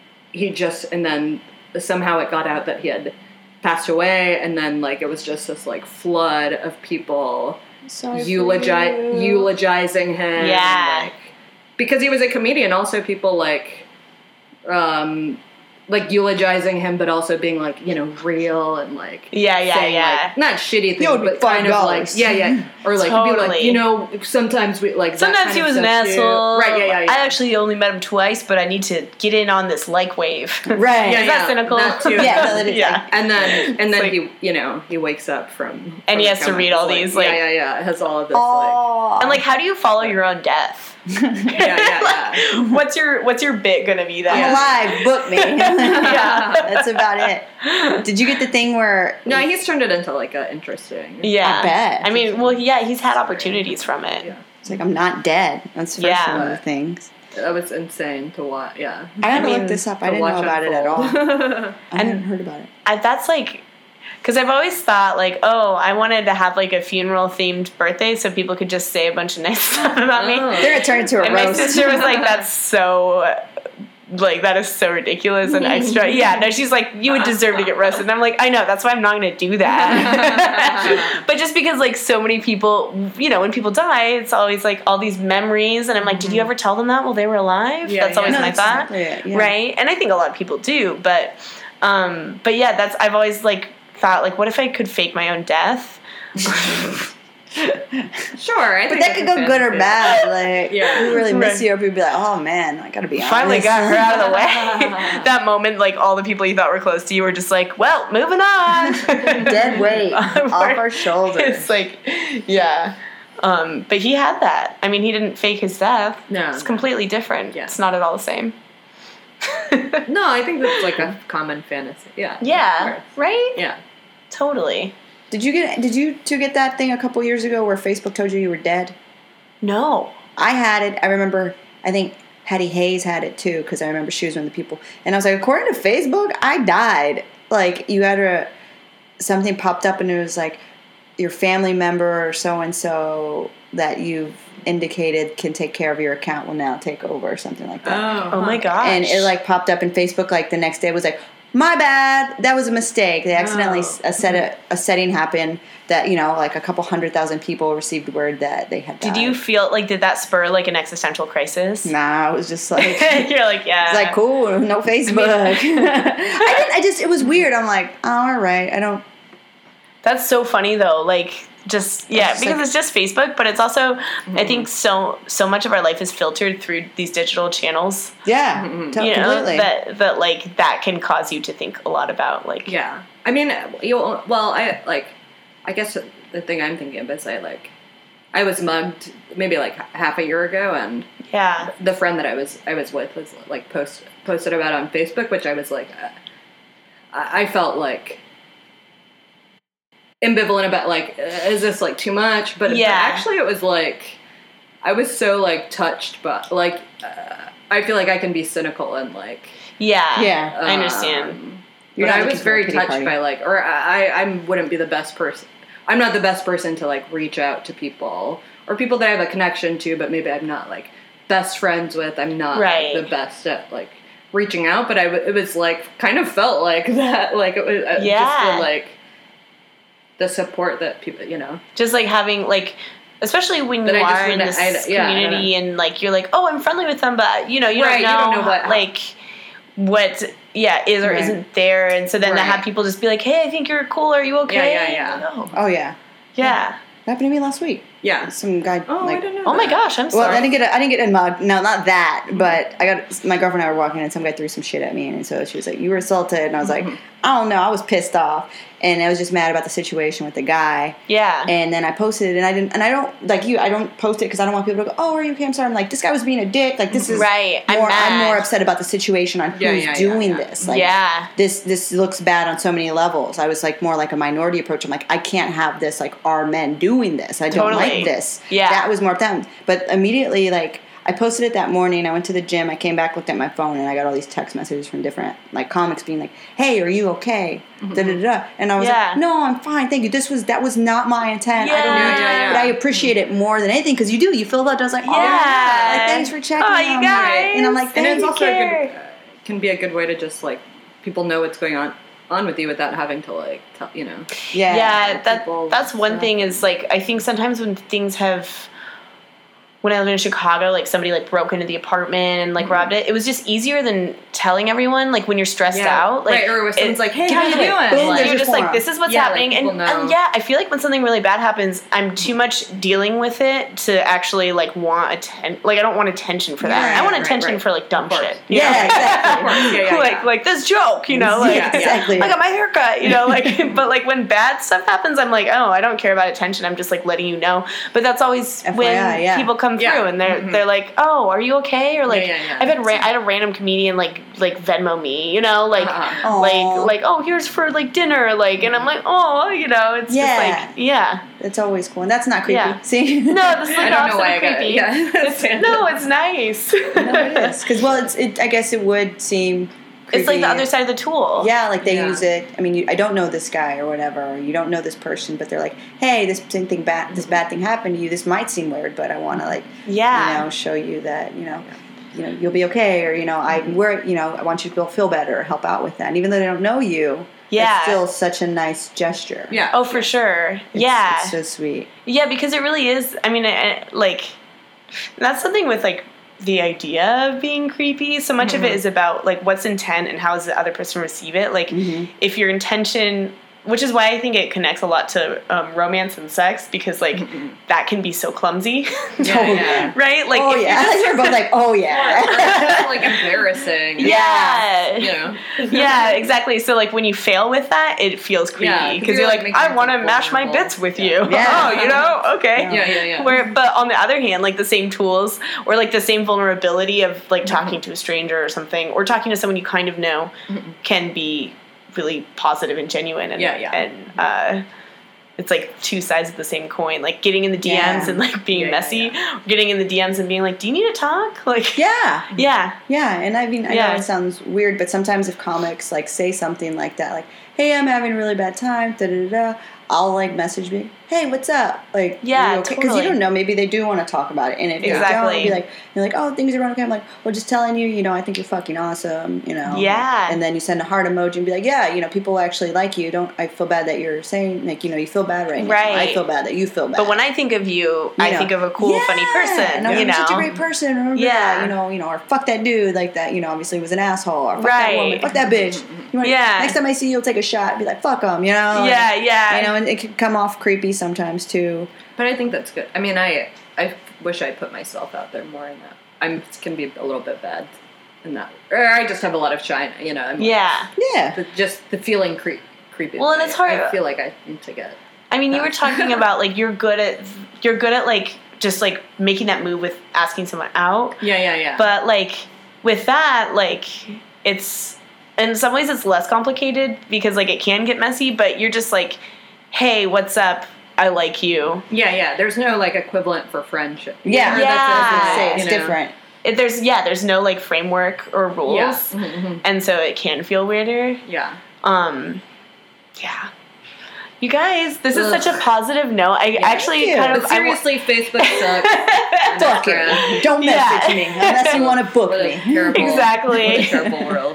somehow it got out that he had passed away, and then like it was just this like flood of people Sorry for eulogizing him. Yeah. Like, because he was a comedian, also people like like eulogizing him, but also being like, you know, real and like saying, like, not shitty things, but kind of like or like be like, you know, sometimes we like sometimes he was an asshole, right? Yeah. I actually only met him twice, but I need to get in on this like wave, right? Is that cynical? That too. And then like, he, you know, he wakes up from and he has to read all these like it has all of this like, and like, how do you follow your own death? What's your bit gonna be then? I'm alive, book me. That's about it. Did you get the thing where? No, he's turned it into like a interesting. I bet. I mean, well, he's had opportunities from it. Yeah. It's like, I'm not dead. That's the first one of the things. That was insane to watch. Yeah, I had to look this up. I didn't know about it at all. I hadn't heard about it. That's like. Because I've always thought, like, oh, I wanted to have, like, a funeral-themed birthday so people could just say a bunch of nice stuff about me. They're going to turn into a roast. My sister was like, that's so, like, that is so ridiculous and extra. Yeah, no, she's like, you would deserve to get roasted. And I'm like, I know, that's why I'm not going to do that. But just because, like, so many people, you know, when people die, it's always, like, all these memories. And I'm like, did you ever tell them that while they were alive? That's always my thought. Exactly right? And I think a lot of people do. But yeah, I've always, like, thought, like, what if I could fake my own death? Sure, but that could go good or bad. Like, we really miss you, or people be like, "Oh man, I gotta be honest." Finally got her out of the way. That moment, like, all the people you thought were close to you were just like, "Well, moving on." Dead weight off our shoulders. It's like, but he had that. I mean, he didn't fake his death. No, it's completely different. Yeah. It's not at all the same. No, I think that's like a common fantasy. Yeah. Right? Yeah. Totally. Did you two get that thing a couple years ago where Facebook told you were dead? No. I had it. I remember, I think Hattie Hayes had it too, because I remember she was one of the people. And I was like, according to Facebook, I died. Like, you had something popped up and it was like, your family member or so-and-so that you've indicated can take care of your account will now take over or something like that. Oh my gosh. And it like popped up in Facebook like the next day. It was like, my bad, that was a mistake. They accidentally a setting happened that, you know, like a couple 100,000 people received word that they had died. Did you feel like, did that spur like an existential crisis? Nah, it was just like you're like, yeah. It's like, cool, no Facebook. It was weird. I'm like, oh, all right, I don't. That's so funny though. Like, just because it's just Facebook, but it's also I think so much of our life is filtered through these digital channels. Yeah, you know, that like that can cause you to think a lot about like. Yeah, I mean, I guess the thing I'm thinking of is I was mugged maybe like half a year ago, and the friend that I was with was like posted about it on Facebook, which I was like, I felt like ambivalent about, like, is this like too much? But actually it was like, I was so like touched, but like I feel like I can be cynical and like I understand. But I was very touched by like, or I wouldn't be the best person. I'm not the best person to like reach out to people or people that I have a connection to, but maybe I'm not like best friends with. I'm not like, the best at like reaching out, but it was like kind of felt like that, like it was just the, like the support that people, you know, just like having like, especially when you are in this community and like you're like, oh, I'm friendly with them, but you know, you don't know what is or isn't there, and so then to have people just be like, hey, I think you're cool, are you okay? Like, oh yeah. That happened to me last week. Yeah, some guy. I didn't know. Oh my gosh, I'm sorry. Well, I didn't get a mug. No, not that. But I got my girlfriend and I were walking, and some guy threw some shit at me, and so she was like, "You were assaulted," and I was like, "I don't know." I was pissed off, and I was just mad about the situation with the guy. Yeah. And then I posted it, and I don't like you. I don't post it because I don't want people to go, "Oh, are you okay?" I'm sorry. I'm like, this guy was being a dick. Like, this is right. I'm more upset about the situation on who's doing this. Like, this looks bad on so many levels. I was like more like a minority approach. I'm like, I can't have this. Like, our men doing this. I don't like this. Yeah. That was more of them. But immediately, like, I posted it that morning. I went to the gym. I came back, looked at my phone, and I got all these text messages from different, like, comics being like, hey, are you okay? Da-da-da-da. And I was like, no, I'm fine. Thank you. That was not my intent. I don't know. But I appreciate it more than anything because you do. You filled out. I was like, oh, like, thanks for checking on you guys. And I'm like, thank you. And it's also can be a good way to just, like, people know what's going on with you without having to like tell, you know. That's one thing is like I think sometimes when things have when I lived in Chicago, like somebody like broke into the apartment and like robbed it. It was just easier than telling everyone. Like when you're stressed out, like right? Or when someone's like, "Hey, how you Boom, doing?" like, you're just like, "This is what's happening," like, and I feel like when something really bad happens, I'm too much dealing with it to actually like want attention. Like I don't want attention for that. I want attention for like dumb shit. You know? Exactly. like this joke, you know, like exactly. I got my haircut, you know, like. But like when bad stuff happens, I'm like, oh, I don't care about attention. I'm just like letting you know. But that's always FYI, when people come through and they're like, oh, are you okay? Or like I had a random comedian like Venmo me, you know, like oh, here's for like dinner, like, and I'm like, oh, you know, it's just like it's always cool, and that's not creepy. Yeah. See, no, this is like I don't know why I creepy. got it. It's nice. No, it is because I guess it would seem. It's like the other side of the tool. Yeah, like they use it. I mean, I don't know this guy or whatever. Or you don't know this person, but they're like, "Hey, this bad thing happened to you. This might seem weird, but I want to like, show you that you'll be okay, or I want you to feel better, or help out with that. And even though they don't know you, it's still such a nice gesture. Yeah. Oh, for sure. It's so sweet. Yeah, because it really is. I mean, like that's something with like the idea of being creepy. So much of it is about like what's intent and how does the other person receive it. Like if your intention, which is why I think it connects a lot to romance and sex, because like that can be so clumsy. Right? Like oh yeah, I think we're both like, oh yeah, or like embarrassing. Yeah, exactly. So like when you fail with that, it feels creepy because you're like, I want to mash my bits with you. Oh, okay. Yeah. But on the other hand, like the same tools or like the same vulnerability of like talking to a stranger or something, or talking to someone you kind of know, can be really positive and genuine, and and it's like two sides of the same coin. Like getting in the DMs and like being messy, getting in the DMs and being like, "Do you need to talk?" Like, yeah. And I mean, I know it sounds weird, but sometimes if comics like say something like that, like, "Hey, I'm having a really bad time," I'll like message me, "Hey, what's up?" Like, okay? Because you don't know, maybe they do want to talk about it, and if they don't, be like, you're like, "Oh, things are going okay." I'm like, "Well, just telling you, I think you're fucking awesome, And then you send a heart emoji and be like, people actually like you. I feel bad that you're saying like, you feel bad right now. I feel bad that you feel bad. But when I think of you, I think of a cool, funny person. And you're such a great person. Or, or fuck that dude like that. Obviously was an asshole. Or fuck that woman. Fuck that bitch. Next time I see you, you'll take a shot. Be like, fuck them. And it can come off creepy sometimes too. But I think that's good. I mean, I wish I put myself out there more in that. I can be a little bit bad in that. Or I just have a lot of shine, just the feeling creepy. Well, and it's hard. I feel like I need to get. I mean, you were talking about like you're good at like just like making that move with asking someone out. Yeah. But like with that, like it's in some ways it's less complicated because like it can get messy, but you're just like, "Hey, what's up? I like you." Yeah. There's no like equivalent for friendship. It's different. There's no like framework or rules, and so it can feel weirder. Yeah. You guys, this is such a positive note. I actually kind of... But seriously, Facebook sucks. Fuck it. Don't message me unless you want to book me. Exactly. What a terrible world.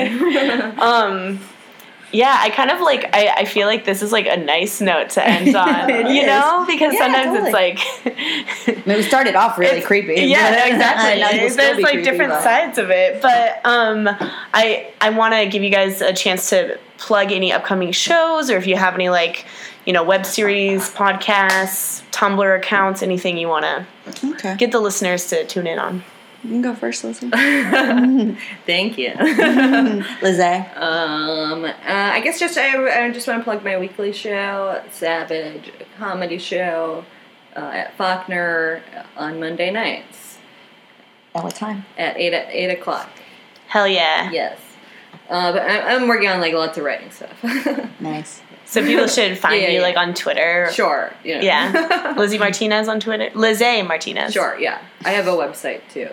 Yeah, I kind of like, I feel like this is like a nice note to end on, because sometimes it's like... I mean, we started off really creepy. Yeah, exactly. There's like different sides of it. But I want to give you guys a chance to plug any upcoming shows, or if you have any like, web series, podcasts, Tumblr accounts, anything you want to get the listeners to tune in on. You can go first, Lizzie. Thank you. Lizzie. I guess I just want to plug my weekly show, Savage, a comedy show at Faulkner on Monday nights. At what time? At 8 o'clock. Hell yeah. Yes. But I'm working on like lots of writing stuff. Nice. So people should find you like on Twitter. Sure. Yeah. Lizzie Martinez on Twitter. Lizzie Martinez. Sure. Yeah. I have a website too.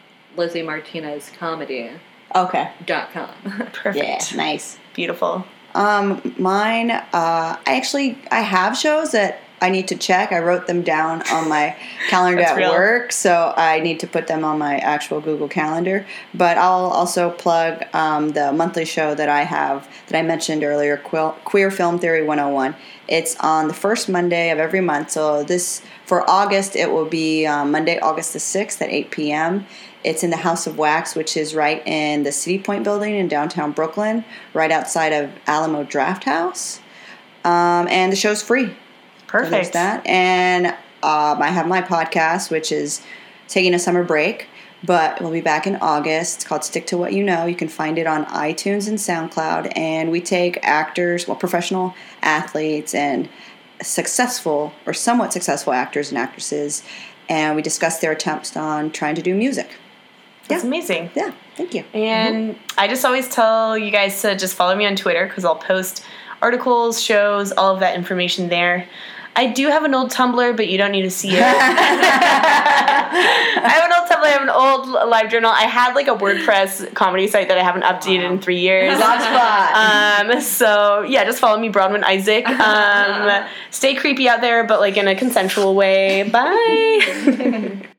LizzieMartinezComedy.com. Perfect. Yeah. Nice. Beautiful. Mine. I have shows at I need to check. I wrote them down on my calendar at work, so I need to put them on my actual Google Calendar. But I'll also plug the monthly show that I have that I mentioned earlier, Queer Film Theory 101. It's on the first Monday of every month. So for August, it will be Monday, August the 6th at 8 p.m. It's in the House of Wax, which is right in the City Point building in downtown Brooklyn, right outside of Alamo Draft House. And the show's free. Perfect. So there's that. And I have my podcast, which is taking a summer break, but we'll be back in August. It's called Stick to What You Know. You can find it on iTunes and SoundCloud. And we take actors, professional athletes and successful or somewhat successful actors and actresses, and we discuss their attempts on trying to do music. That's amazing. Yeah, thank you. And I just always tell you guys to just follow me on Twitter because I'll post articles, shows, all of that information there. I do have an old Tumblr, but you don't need to see it. I have an old Tumblr, I have an old live journal. I had like a WordPress comedy site that I haven't updated in 3 years. Lots of fun. So yeah, just follow me, Bronwyn Isaac. Stay creepy out there, but like in a consensual way. Bye.